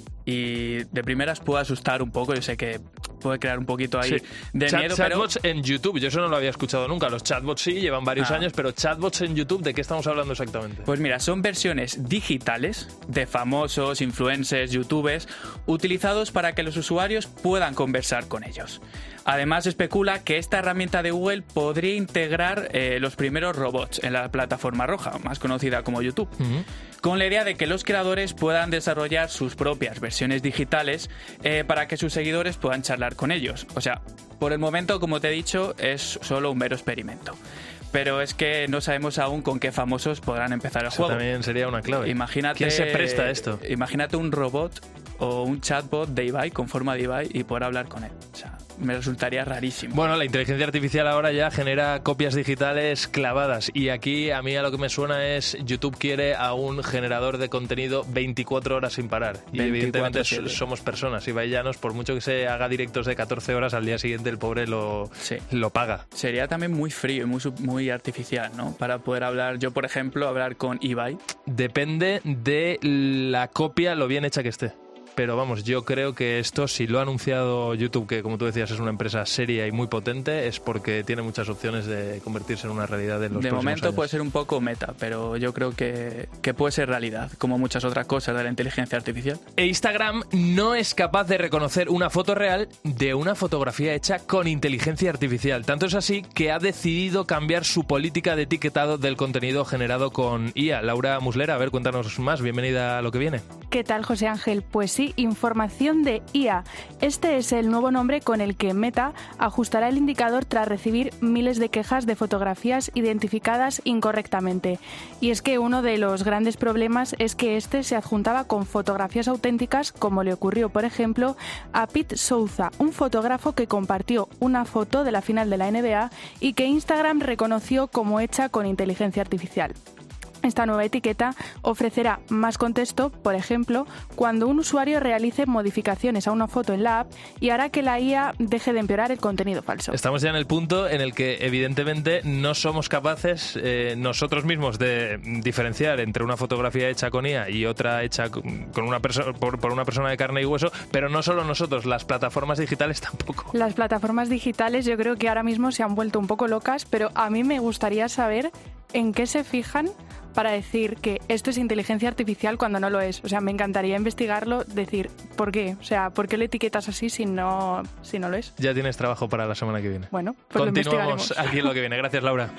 J: Y de primeras puede asustar un poco, yo sé que puede crear un poquito ahí sí. de
A: Chat,
J: miedo.
A: Chatbots
J: pero...
A: en YouTube, yo eso no lo había escuchado nunca. Los chatbots sí, llevan varios ah. años, pero chatbots en YouTube, ¿de qué estamos hablando exactamente?
J: Pues mira, son versiones digitales de famosos, influencers, youtubers, utilizados para que los usuarios puedan conversar con ellos. Además, se especula que esta herramienta de Google podría integrar eh, los primeros robots en la plataforma roja, más conocida como YouTube, uh-huh. con la idea de que los creadores puedan desarrollar sus propias versiones digitales eh, para que sus seguidores puedan charlar con ellos. O sea, por el momento, como te he dicho, es solo un mero experimento. Pero es que no sabemos aún con qué famosos podrán empezar el
A: Eso
J: juego.
A: También sería una clave.
J: Imagínate,
A: ¿Quién se presta a esto?
J: Imagínate un robot o un chatbot de Ibai con forma de Ibai y poder hablar con él. O sea, me resultaría rarísimo.
A: Bueno, la inteligencia artificial ahora ya genera copias digitales clavadas y aquí a mí a lo que me suena es YouTube quiere a un generador de contenido veinticuatro horas sin parar y evidentemente siete. Somos personas. Ibai Llanos, por mucho que se haga directos de catorce horas, al día siguiente el pobre lo, sí. lo paga.
J: Sería también muy frío y muy, muy artificial, ¿no? Para poder hablar, yo por ejemplo, hablar con Ibai.
A: Depende de la copia, lo bien hecha que esté. Pero vamos, yo creo que esto, si lo ha anunciado YouTube, que como tú decías es una empresa seria y muy potente, es porque tiene muchas opciones de convertirse en una realidad en los próximos años.
J: De momento puede ser un poco meta, pero yo creo que, que puede ser realidad, como muchas otras cosas de la inteligencia artificial.
A: E Instagram no es capaz de reconocer una foto real de una fotografía hecha con inteligencia artificial. Tanto es así que ha decidido cambiar su política de etiquetado del contenido generado con I A. Laura Muslera, a ver, cuéntanos más. Bienvenida a Lo que viene.
K: ¿Qué tal, José Ángel? Pues sí, información de I A. Este es el nuevo nombre con el que Meta ajustará el indicador tras recibir miles de quejas de fotografías identificadas incorrectamente. Y es que uno de los grandes problemas es que este se adjuntaba con fotografías auténticas, como le ocurrió, por ejemplo, a Pete Souza, un fotógrafo que compartió una foto de la final de la N B A y que Instagram reconoció como hecha con inteligencia artificial. Esta nueva etiqueta ofrecerá más contexto, por ejemplo, cuando un usuario realice modificaciones a una foto en la app y hará que la I A deje de empeorar el contenido falso.
A: Estamos ya en el punto en el que evidentemente no somos capaces eh, nosotros mismos de diferenciar entre una fotografía hecha con I A y otra hecha con una perso- por, por una persona de carne y hueso, pero no solo nosotros, las plataformas digitales tampoco.
K: Las plataformas digitales yo creo que ahora mismo se han vuelto un poco locas, pero a mí me gustaría saber en qué se fijan para decir que esto es inteligencia artificial cuando no lo es. O sea, me encantaría investigarlo, decir, ¿por qué? O sea, ¿por qué lo etiquetas así si no, si no lo es?
A: Ya tienes trabajo para la semana que viene.
K: Bueno, pues
A: continuamos
K: lo
A: aquí en Lo que viene. Gracias, Laura.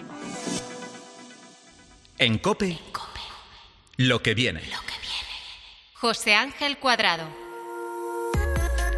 E: En COPE,
F: COPE.
E: Lo que viene.
F: Lo que viene. José Ángel Cuadrado.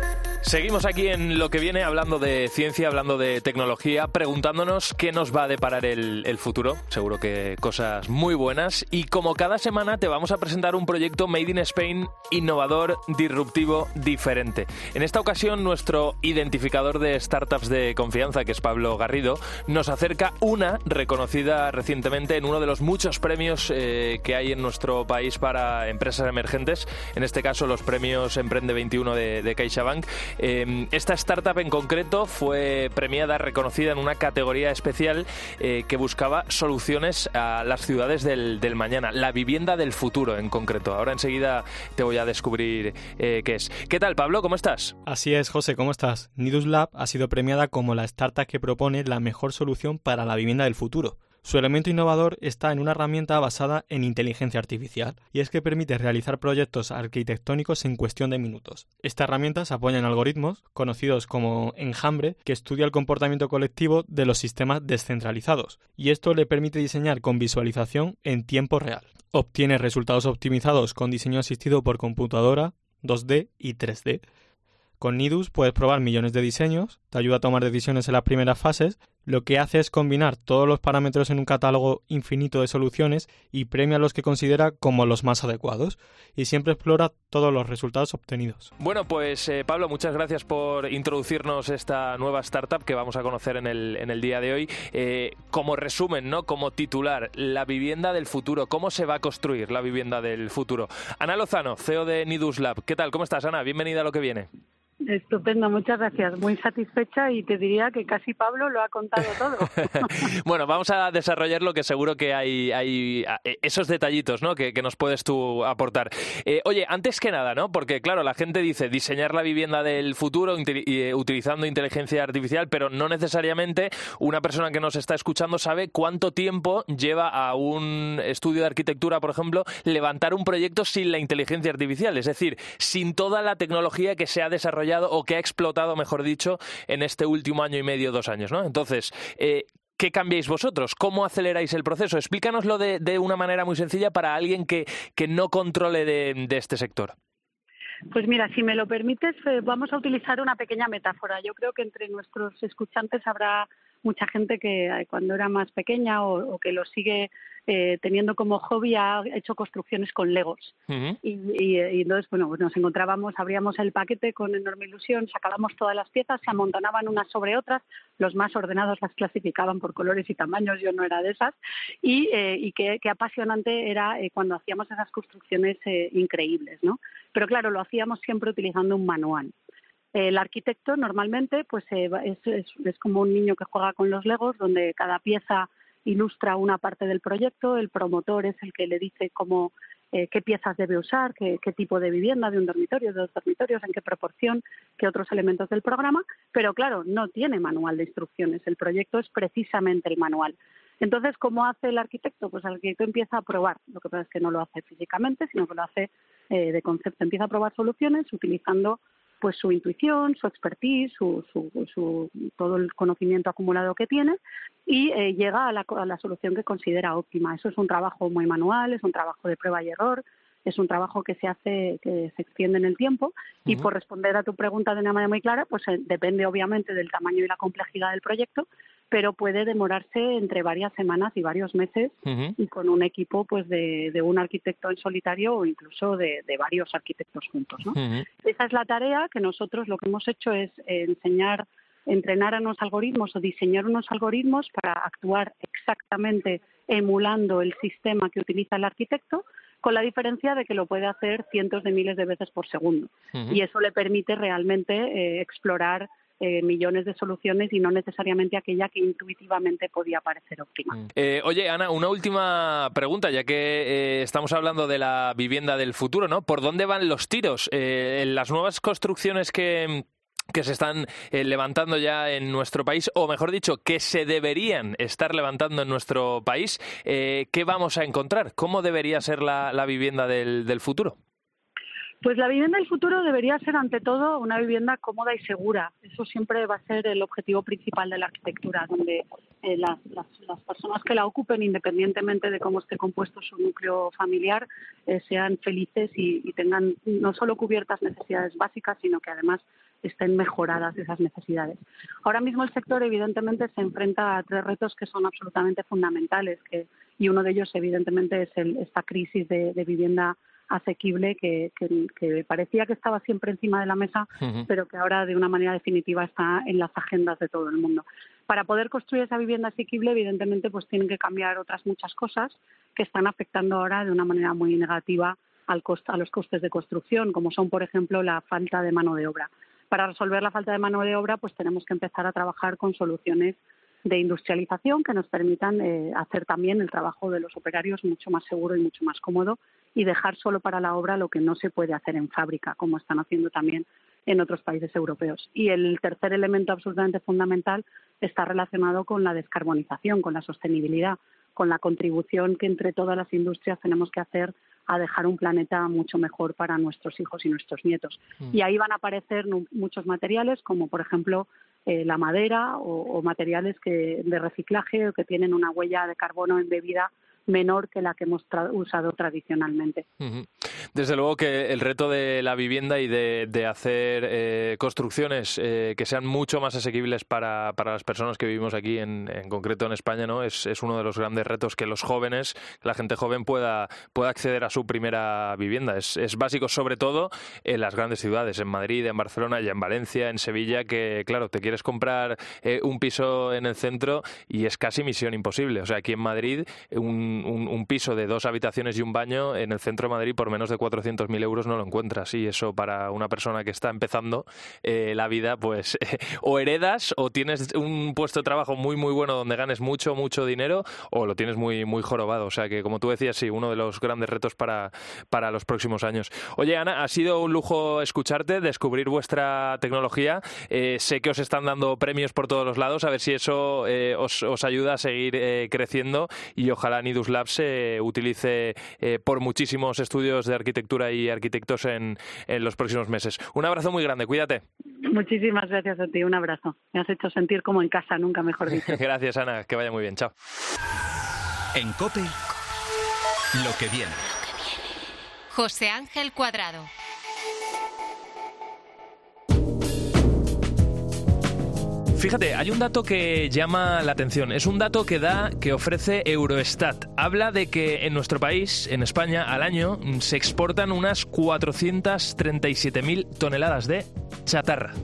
A: Seguimos aquí en Lo que viene, hablando de ciencia, hablando de tecnología, preguntándonos qué nos va a deparar el, el futuro. Seguro que cosas muy buenas. Y como cada semana te vamos a presentar un proyecto Made in Spain, innovador, disruptivo, diferente. En esta ocasión, nuestro identificador de startups de confianza, que es Pablo Garrido, nos acerca una reconocida recientemente en uno de los muchos premios eh, que hay en nuestro país para empresas emergentes. En este caso, los premios Emprende veintiuno de, de CaixaBank. Eh, esta startup en concreto fue premiada, reconocida en una categoría especial eh, que buscaba soluciones a las ciudades del, del mañana, la vivienda del futuro en concreto. Ahora enseguida te voy a descubrir eh, qué es. ¿Qué tal, Pablo? ¿Cómo estás?
L: Así es, José, ¿cómo estás? Nidus Lab ha sido premiada como la startup que propone la mejor solución para la vivienda del futuro. Su elemento innovador está en una herramienta basada en inteligencia artificial, y es que permite realizar proyectos arquitectónicos en cuestión de minutos. Esta herramienta se apoya en algoritmos, conocidos como enjambre, que estudia el comportamiento colectivo de los sistemas descentralizados, y esto le permite diseñar con visualización en tiempo real. Obtiene resultados optimizados con diseño asistido por computadora, dos D y tres D. Con Nidus puedes probar millones de diseños, te ayuda a tomar decisiones en las primeras fases, lo que hace es combinar todos los parámetros en un catálogo infinito de soluciones y premia los que considera como los más adecuados, y siempre explora todos los resultados obtenidos.
A: Bueno, pues eh, Pablo, muchas gracias por introducirnos esta nueva startup que vamos a conocer en el, en el día de hoy. Eh, como resumen, ¿no? Como titular, la vivienda del futuro. ¿Cómo se va a construir la vivienda del futuro? Ana Lozano, C E O de Nidus Lab. ¿Qué tal? ¿Cómo estás, Ana? Bienvenida a Lo que viene.
M: Estupendo, muchas gracias. Muy satisfecha y te diría que casi Pablo lo ha contado todo.
A: Bueno, vamos a desarrollarlo, que seguro que hay, hay esos detallitos, ¿no? que, que nos puedes tú aportar. Eh, oye, antes que nada, ¿no? Porque claro, la gente dice diseñar la vivienda del futuro eh, utilizando inteligencia artificial, pero no necesariamente una persona que nos está escuchando sabe cuánto tiempo lleva a un estudio de arquitectura, por ejemplo, levantar un proyecto sin la inteligencia artificial, es decir, sin toda la tecnología que se ha desarrollado o que ha explotado, mejor dicho, en este último año y medio, dos años, ¿no? Entonces, eh, ¿qué cambiáis vosotros? ¿Cómo aceleráis el proceso? Explícanoslo de, de una manera muy sencilla para alguien que, que no controle de, de este sector.
M: Pues mira, si me lo permites, eh, vamos a utilizar una pequeña metáfora. Yo creo que entre nuestros escuchantes habrá mucha gente que eh, cuando era más pequeña o, o que lo sigue eh, teniendo como hobby ha hecho construcciones con Legos. Uh-huh. y, y, y entonces, bueno, pues nos encontrábamos, abríamos el paquete con enorme ilusión, sacábamos todas las piezas, se amontonaban unas sobre otras, los más ordenados las clasificaban por colores y tamaños, yo no era de esas, y, eh, y qué, qué apasionante era eh, cuando hacíamos esas construcciones eh, increíbles, ¿no? Pero claro, lo hacíamos siempre utilizando un manual. El arquitecto normalmente pues eh, es, es, es como un niño que juega con los Legos, donde cada pieza ilustra una parte del proyecto, el promotor es el que le dice cómo, eh, qué piezas debe usar, qué, qué tipo de vivienda, de un dormitorio, de dos dormitorios, en qué proporción, qué otros elementos del programa, pero claro, no tiene manual de instrucciones, el proyecto es precisamente el manual. Entonces, ¿cómo hace el arquitecto? Pues el arquitecto empieza a probar, lo que pasa es que no lo hace físicamente, sino que lo hace eh, de concepto, empieza a probar soluciones utilizando pues su intuición, su expertise, su, su, su, todo el conocimiento acumulado que tiene y eh, llega a la, a la solución que considera óptima. Eso es un trabajo muy manual, es un trabajo de prueba y error, es un trabajo que se hace, que se extiende en el tiempo y uh-huh. por responder a tu pregunta de una manera muy clara, pues eh, depende obviamente del tamaño y la complejidad del proyecto, pero puede demorarse entre varias semanas y varios meses uh-huh. y con un equipo pues de, de un arquitecto en solitario o incluso de, de varios arquitectos juntos, ¿no? Uh-huh. Esa es la tarea que nosotros lo que hemos hecho es eh, enseñar, entrenar a unos algoritmos o diseñar unos algoritmos para actuar exactamente emulando el sistema que utiliza el arquitecto, con la diferencia de que lo puede hacer cientos de miles de veces por segundo. Uh-huh. Y eso le permite realmente eh, explorar Eh, millones de soluciones y no necesariamente aquella que intuitivamente podía parecer óptima.
A: Eh, oye, Ana, una última pregunta, ya que eh, estamos hablando de la vivienda del futuro, ¿no? ¿Por dónde van los tiros? Eh, en las nuevas construcciones que... que se están eh, levantando ya en nuestro país, o mejor dicho, que se deberían estar levantando en nuestro país, eh, ¿qué vamos a encontrar? ¿Cómo debería ser la, la vivienda del, del futuro?
M: Pues la vivienda del futuro debería ser, ante todo, una vivienda cómoda y segura. Eso siempre va a ser el objetivo principal de la arquitectura, donde eh, las, las, las personas que la ocupen, independientemente de cómo esté compuesto su núcleo familiar, eh, sean felices y, y tengan no solo cubiertas necesidades básicas, sino que además estén mejoradas esas necesidades. Ahora mismo el sector evidentemente se enfrenta a tres retos que son absolutamente fundamentales, que, y uno de ellos evidentemente es el, esta crisis de, de vivienda asequible que, que, que parecía que estaba siempre encima de la mesa, uh-huh. pero que ahora de una manera definitiva está en las agendas de todo el mundo. Para poder construir esa vivienda asequible, evidentemente, pues tienen que cambiar otras muchas cosas que están afectando ahora de una manera muy negativa al cost- a los costes de construcción, como son, por ejemplo, la falta de mano de obra. Para resolver la falta de mano de obra, pues tenemos que empezar a trabajar con soluciones de industrialización que nos permitan eh, hacer también el trabajo de los operarios mucho más seguro y mucho más cómodo y dejar solo para la obra lo que no se puede hacer en fábrica, como están haciendo también en otros países europeos. Y el tercer elemento absolutamente fundamental está relacionado con la descarbonización, con la sostenibilidad, con la contribución que entre todas las industrias tenemos que hacer a dejar un planeta mucho mejor para nuestros hijos y nuestros nietos. Mm. Y ahí van a aparecer muchos materiales, como por ejemplo eh, la madera o, o materiales que, de reciclaje o que tienen una huella de carbono embebida menor que la que hemos tra- usado tradicionalmente.
A: Uh-huh. Desde luego que el reto de la vivienda y de, de hacer eh, construcciones eh, que sean mucho más asequibles para, para las personas que vivimos aquí, en, en concreto en España, ¿no? Es, es uno de los grandes retos, que los jóvenes, la gente joven pueda, pueda acceder a su primera vivienda. Es, es básico, sobre todo en las grandes ciudades, en Madrid, en Barcelona y en Valencia, en Sevilla, que claro, te quieres comprar eh, un piso en el centro y es casi misión imposible. O sea, aquí en Madrid un Un, un piso de dos habitaciones y un baño en el centro de Madrid por menos de cuatrocientos mil euros no lo encuentras, y eso para una persona que está empezando eh, la vida, pues eh, o heredas o tienes un puesto de trabajo muy muy bueno donde ganes mucho mucho dinero, o lo tienes muy muy jorobado. O sea que, como tú decías, sí, uno de los grandes retos para, para los próximos años. Oye, Ana, ha sido un lujo escucharte, descubrir vuestra tecnología. Eh, sé que os están dando premios por todos los lados, a ver si eso eh, os, os ayuda a seguir eh, creciendo, y ojalá Nidus Labs se utilice eh, por muchísimos estudios de arquitectura y arquitectos en, en los próximos meses. Un abrazo muy grande, cuídate.
M: Muchísimas gracias a ti, un abrazo. Me has hecho sentir como en casa, nunca mejor dicho.
A: Gracias, Ana, que vaya muy bien, chao.
E: En COPE, lo que viene.
F: José Ángel Cuadrado.
A: Fíjate, hay un dato que llama la atención. Es un dato que da, que ofrece Eurostat. Habla de que en nuestro país, en España, al año se exportan unas cuatrocientas treinta y siete mil toneladas de chatarra.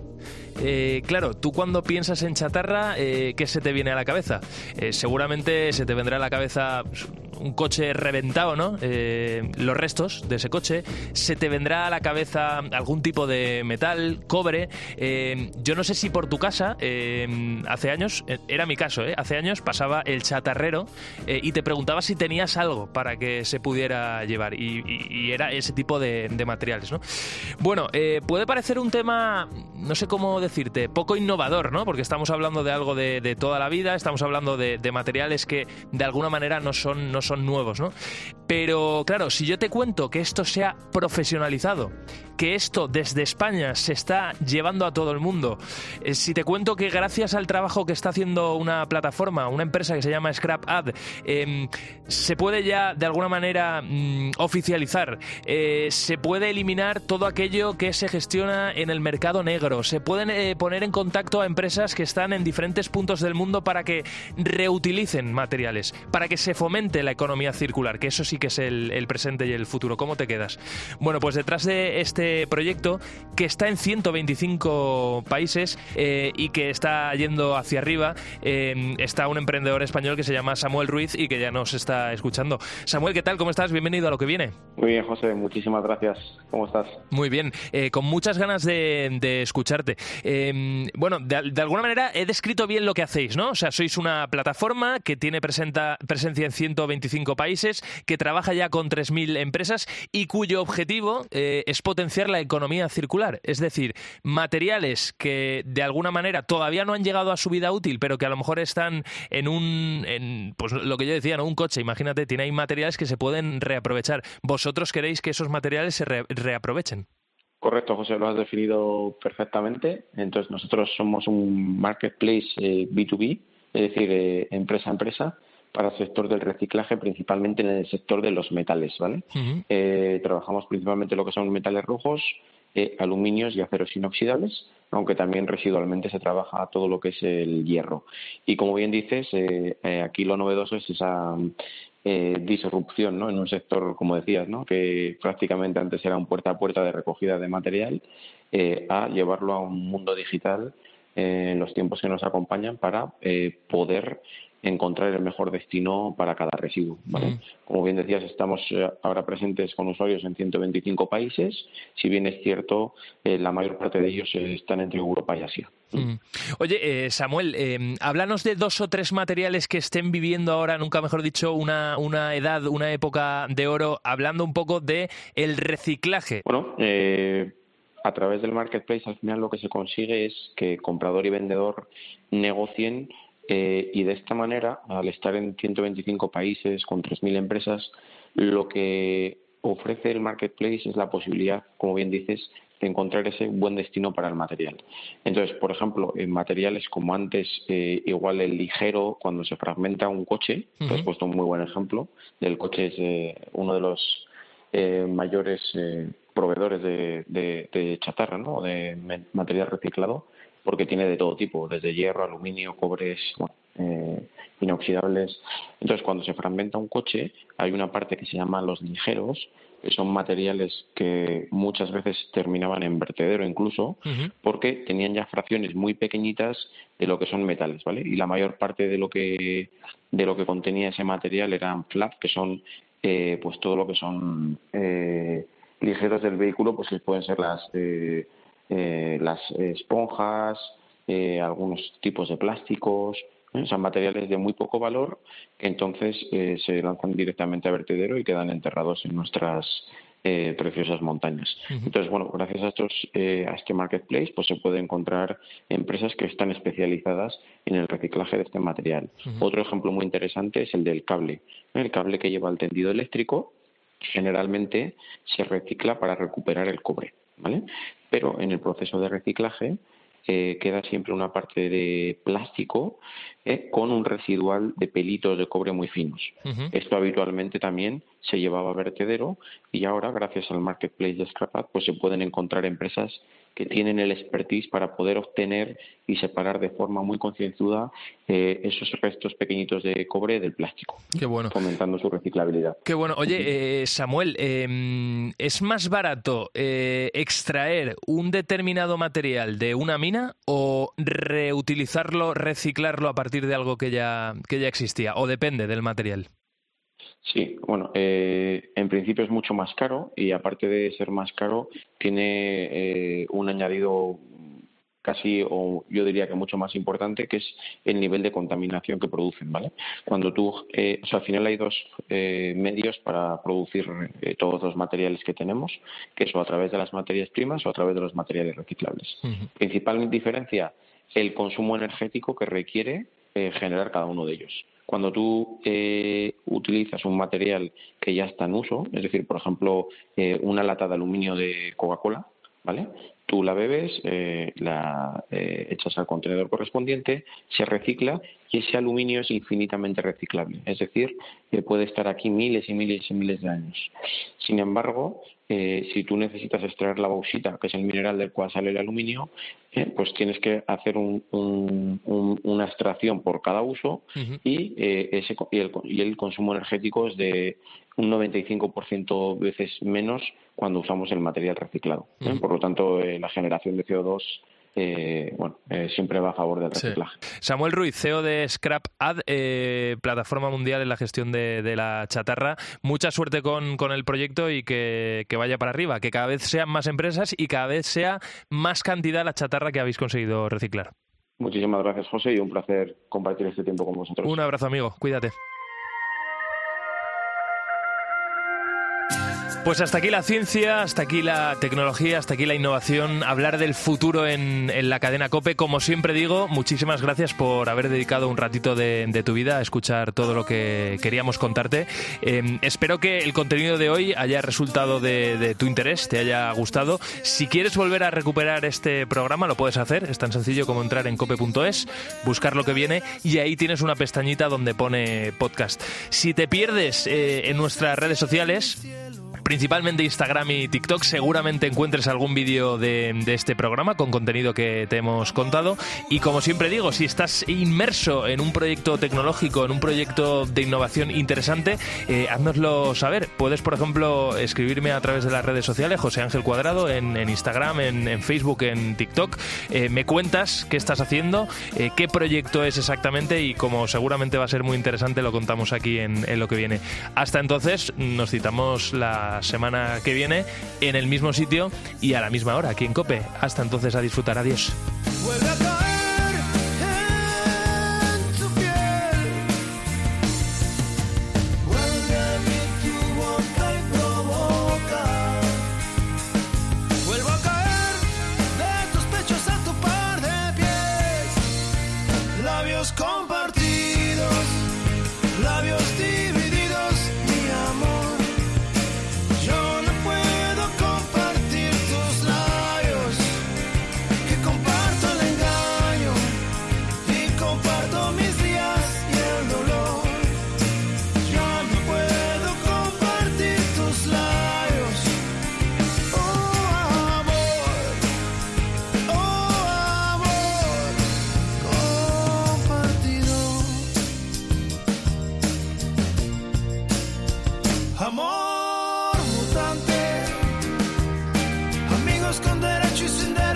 A: Eh, claro, tú cuando piensas en chatarra, eh, ¿qué se te viene a la cabeza? Eh, seguramente se te vendrá a la cabeza un coche reventado, ¿no? Eh, los restos de ese coche. Se te vendrá a la cabeza algún tipo de metal, cobre. Eh, yo no sé si por tu casa, eh, hace años, eh, era mi caso, ¿eh? Hace años pasaba el chatarrero eh, y te preguntaba si tenías algo para que se pudiera llevar. Y, y, y era ese tipo de, de materiales, ¿no? Bueno, eh, puede parecer un tema, no sé cómo decirte, poco innovador, ¿no? Porque estamos hablando de algo de, de toda la vida, estamos hablando de, de materiales que de alguna manera no son, no son nuevos, ¿no? Pero claro, si yo te cuento que esto se ha profesionalizado, que esto desde España se está llevando a todo el mundo, eh, si te cuento que gracias al trabajo que está haciendo una plataforma, una empresa que se llama ScrapAd, eh, se puede ya de alguna manera mm, oficializar, eh, se puede eliminar todo aquello que se gestiona en el mercado negro, se pueden eh, poner en contacto a empresas que están en diferentes puntos del mundo para que reutilicen materiales, para que se fomente la economía circular, que eso sí que es el, el presente y el futuro. ¿Cómo te quedas? Bueno, pues detrás de este proyecto, que está en ciento veinticinco países eh, y que está yendo hacia arriba, eh, está un emprendedor español que se llama Samuel Ruiz y que ya nos está escuchando. Samuel, ¿qué tal? ¿Cómo estás? Bienvenido a Lo que viene.
N: Muy bien, José, muchísimas gracias. ¿Cómo estás?
A: Muy bien, eh, con muchas ganas de, de escucharte. Eh, bueno, de, de alguna manera he descrito bien lo que hacéis, ¿no? O sea, sois una plataforma que tiene presenta, presencia en ciento veinticinco países, que trabaja ya con tres mil empresas y cuyo objetivo eh, es potenciar la economía circular. Es decir, materiales que de alguna manera todavía no han llegado a su vida útil, pero que a lo mejor están en un, en, pues lo que yo decía, ¿no? Un coche, imagínate, tiene ahí materiales que se pueden reaprovechar. ¿Vosotros queréis que esos materiales se re- reaprovechen?
N: Correcto, José, lo has definido perfectamente. Entonces, nosotros somos un marketplace eh, B dos B, es decir, eh, empresa a empresa, para el sector del reciclaje, principalmente en el sector de los metales, ¿vale? Uh-huh. Eh, trabajamos principalmente lo que son metales rojos, eh, aluminios y aceros inoxidables, aunque también residualmente se trabaja todo lo que es el hierro. Y como bien dices, eh, eh, aquí lo novedoso es esa eh, disrupción, ¿no?, en un sector, como decías, ¿no?, que prácticamente antes era un puerta a puerta de recogida de material, eh, a llevarlo a un mundo digital eh, en los tiempos que nos acompañan para eh, poder encontrar el mejor destino para cada residuo, ¿vale? Mm. Como bien decías, estamos ahora presentes con usuarios en ciento veinticinco países, si bien es cierto, eh, la mayor parte de ellos están entre Europa y Asia.
A: Mm. Oye, eh, Samuel, eh, háblanos de dos o tres materiales que estén viviendo ahora, nunca mejor dicho, una, una edad, una época de oro, hablando un poco de el reciclaje.
N: Bueno, eh, a través del marketplace al final lo que se consigue es que comprador y vendedor negocien. Eh, y de esta manera, al estar en ciento veinticinco países con tres mil empresas, lo que ofrece el marketplace es la posibilidad, como bien dices, de encontrar ese buen destino para el material. Entonces, por ejemplo, en materiales como antes, eh, igual el ligero, cuando se fragmenta un coche, uh-huh. te has puesto un muy buen ejemplo, del coche es eh, uno de los eh, mayores eh, proveedores de, de, de chatarra, ¿no?, de material reciclado, porque tiene de todo tipo, desde hierro, aluminio, cobres, bueno, eh, inoxidables. Entonces, cuando se fragmenta un coche, hay una parte que se llama los ligeros, que son materiales que muchas veces terminaban en vertedero incluso, uh-huh. porque tenían ya fracciones muy pequeñitas de lo que son metales, ¿vale? Y la mayor parte de lo que de lo que contenía ese material eran flap, que son eh, pues todo lo que son eh, ligeros del vehículo, pues que pueden ser las eh, Eh, las esponjas, eh, algunos tipos de plásticos, ¿eh? Son materiales de muy poco valor que entonces eh, se lanzan directamente a vertedero y quedan enterrados en nuestras eh, preciosas montañas. Uh-huh. Entonces, bueno, gracias a estos eh, a este marketplace pues se puede encontrar empresas que están especializadas en el reciclaje de este material. Uh-huh. Otro ejemplo muy interesante es el del cable. El cable que lleva el tendido eléctrico generalmente se recicla para recuperar el cobre, ¿vale? Pero en el proceso de reciclaje eh, queda siempre una parte de plástico eh, con un residual de pelitos de cobre muy finos. Uh-huh. Esto habitualmente también se llevaba a vertedero y ahora, gracias al marketplace de ScrapAd, pues se pueden encontrar empresas que tienen el expertise para poder obtener y separar de forma muy concienzuda eh, esos restos pequeñitos de cobre del plástico.
A: Qué bueno.
N: Fomentando su reciclabilidad.
A: Qué bueno. Oye, eh, Samuel, eh, ¿es más barato eh, extraer un determinado material de una mina o reutilizarlo, reciclarlo a partir de algo que ya, que ya existía? ¿O depende del material?
N: Sí, bueno, eh, en principio es mucho más caro y aparte de ser más caro tiene eh, un añadido casi, o yo diría que mucho más importante, que es el nivel de contaminación que producen, ¿vale? Cuando tú, eh, o sea, al final hay dos eh, medios para producir eh, todos los materiales que tenemos, que es o a través de las materias primas o a través de los materiales reciclables. Uh-huh. Principal diferencia, el consumo energético que requiere eh, generar cada uno de ellos. Cuando tú eh, utilizas un material que ya está en uso, es decir, por ejemplo, eh, una lata de aluminio de Coca-Cola, ¿vale? Tú la bebes, eh, la eh, echas al contenedor correspondiente, se recicla y ese aluminio es infinitamente reciclable. Es decir, que puede estar aquí miles y miles y miles de años. Sin embargo, eh, si tú necesitas extraer la bauxita, que es el mineral del cual sale el aluminio, eh, pues tienes que hacer un, un, un, una extracción por cada uso. Uh-huh. y, eh, ese, y, el, y el consumo energético es de un noventa y cinco por ciento veces menos cuando usamos el material reciclado. ¿eh? Uh-huh. Por lo tanto, eh, la generación de C O dos eh, bueno, eh, siempre va a favor del reciclaje.
A: Sí. Samuel Ruiz, C E O de ScrapAd, eh, plataforma mundial en la gestión de, de la chatarra. Mucha suerte con, con el proyecto y que, que vaya para arriba, que cada vez sean más empresas y cada vez sea más cantidad la chatarra que habéis conseguido reciclar.
N: Muchísimas gracias, José, y un placer compartir este tiempo con vosotros.
A: Un abrazo, amigo. Cuídate. Pues hasta aquí la ciencia, hasta aquí la tecnología, hasta aquí la innovación, hablar del futuro en, en la cadena COPE. Como siempre digo, muchísimas gracias por haber dedicado un ratito de, de tu vida a escuchar todo lo que queríamos contarte. Eh, espero que el contenido de hoy haya resultado de, de tu interés, te haya gustado. Si quieres volver a recuperar este programa, lo puedes hacer. Es tan sencillo como entrar en cope punto es, buscar lo que viene y ahí tienes una pestañita donde pone podcast. Si te pierdes eh, en nuestras redes sociales, principalmente Instagram y TikTok. Seguramente encuentres algún vídeo de, de este programa con contenido que te hemos contado. Y como siempre digo, si estás inmerso en un proyecto tecnológico, en un proyecto de innovación interesante, eh, háznoslo saber. Puedes, por ejemplo, escribirme a través de las redes sociales, José Ángel Cuadrado, en, en Instagram, en, en Facebook, en TikTok. Eh, me cuentas qué estás haciendo, eh, qué proyecto es exactamente, y como seguramente va a ser muy interesante, lo contamos aquí en, en Lo que viene. Hasta entonces, nos citamos la semana que viene en el mismo sitio y a la misma hora, aquí en COPE. Hasta entonces, a disfrutar. Adiós.
O: Compartidos, labios divididos, mi amor. Yo no puedo compartir tus labios, que comparto el engaño y comparto mis días y el dolor. Yo no puedo compartir tus labios, oh amor, oh amor. Amor mutante, amigos con derecho y sin derecho.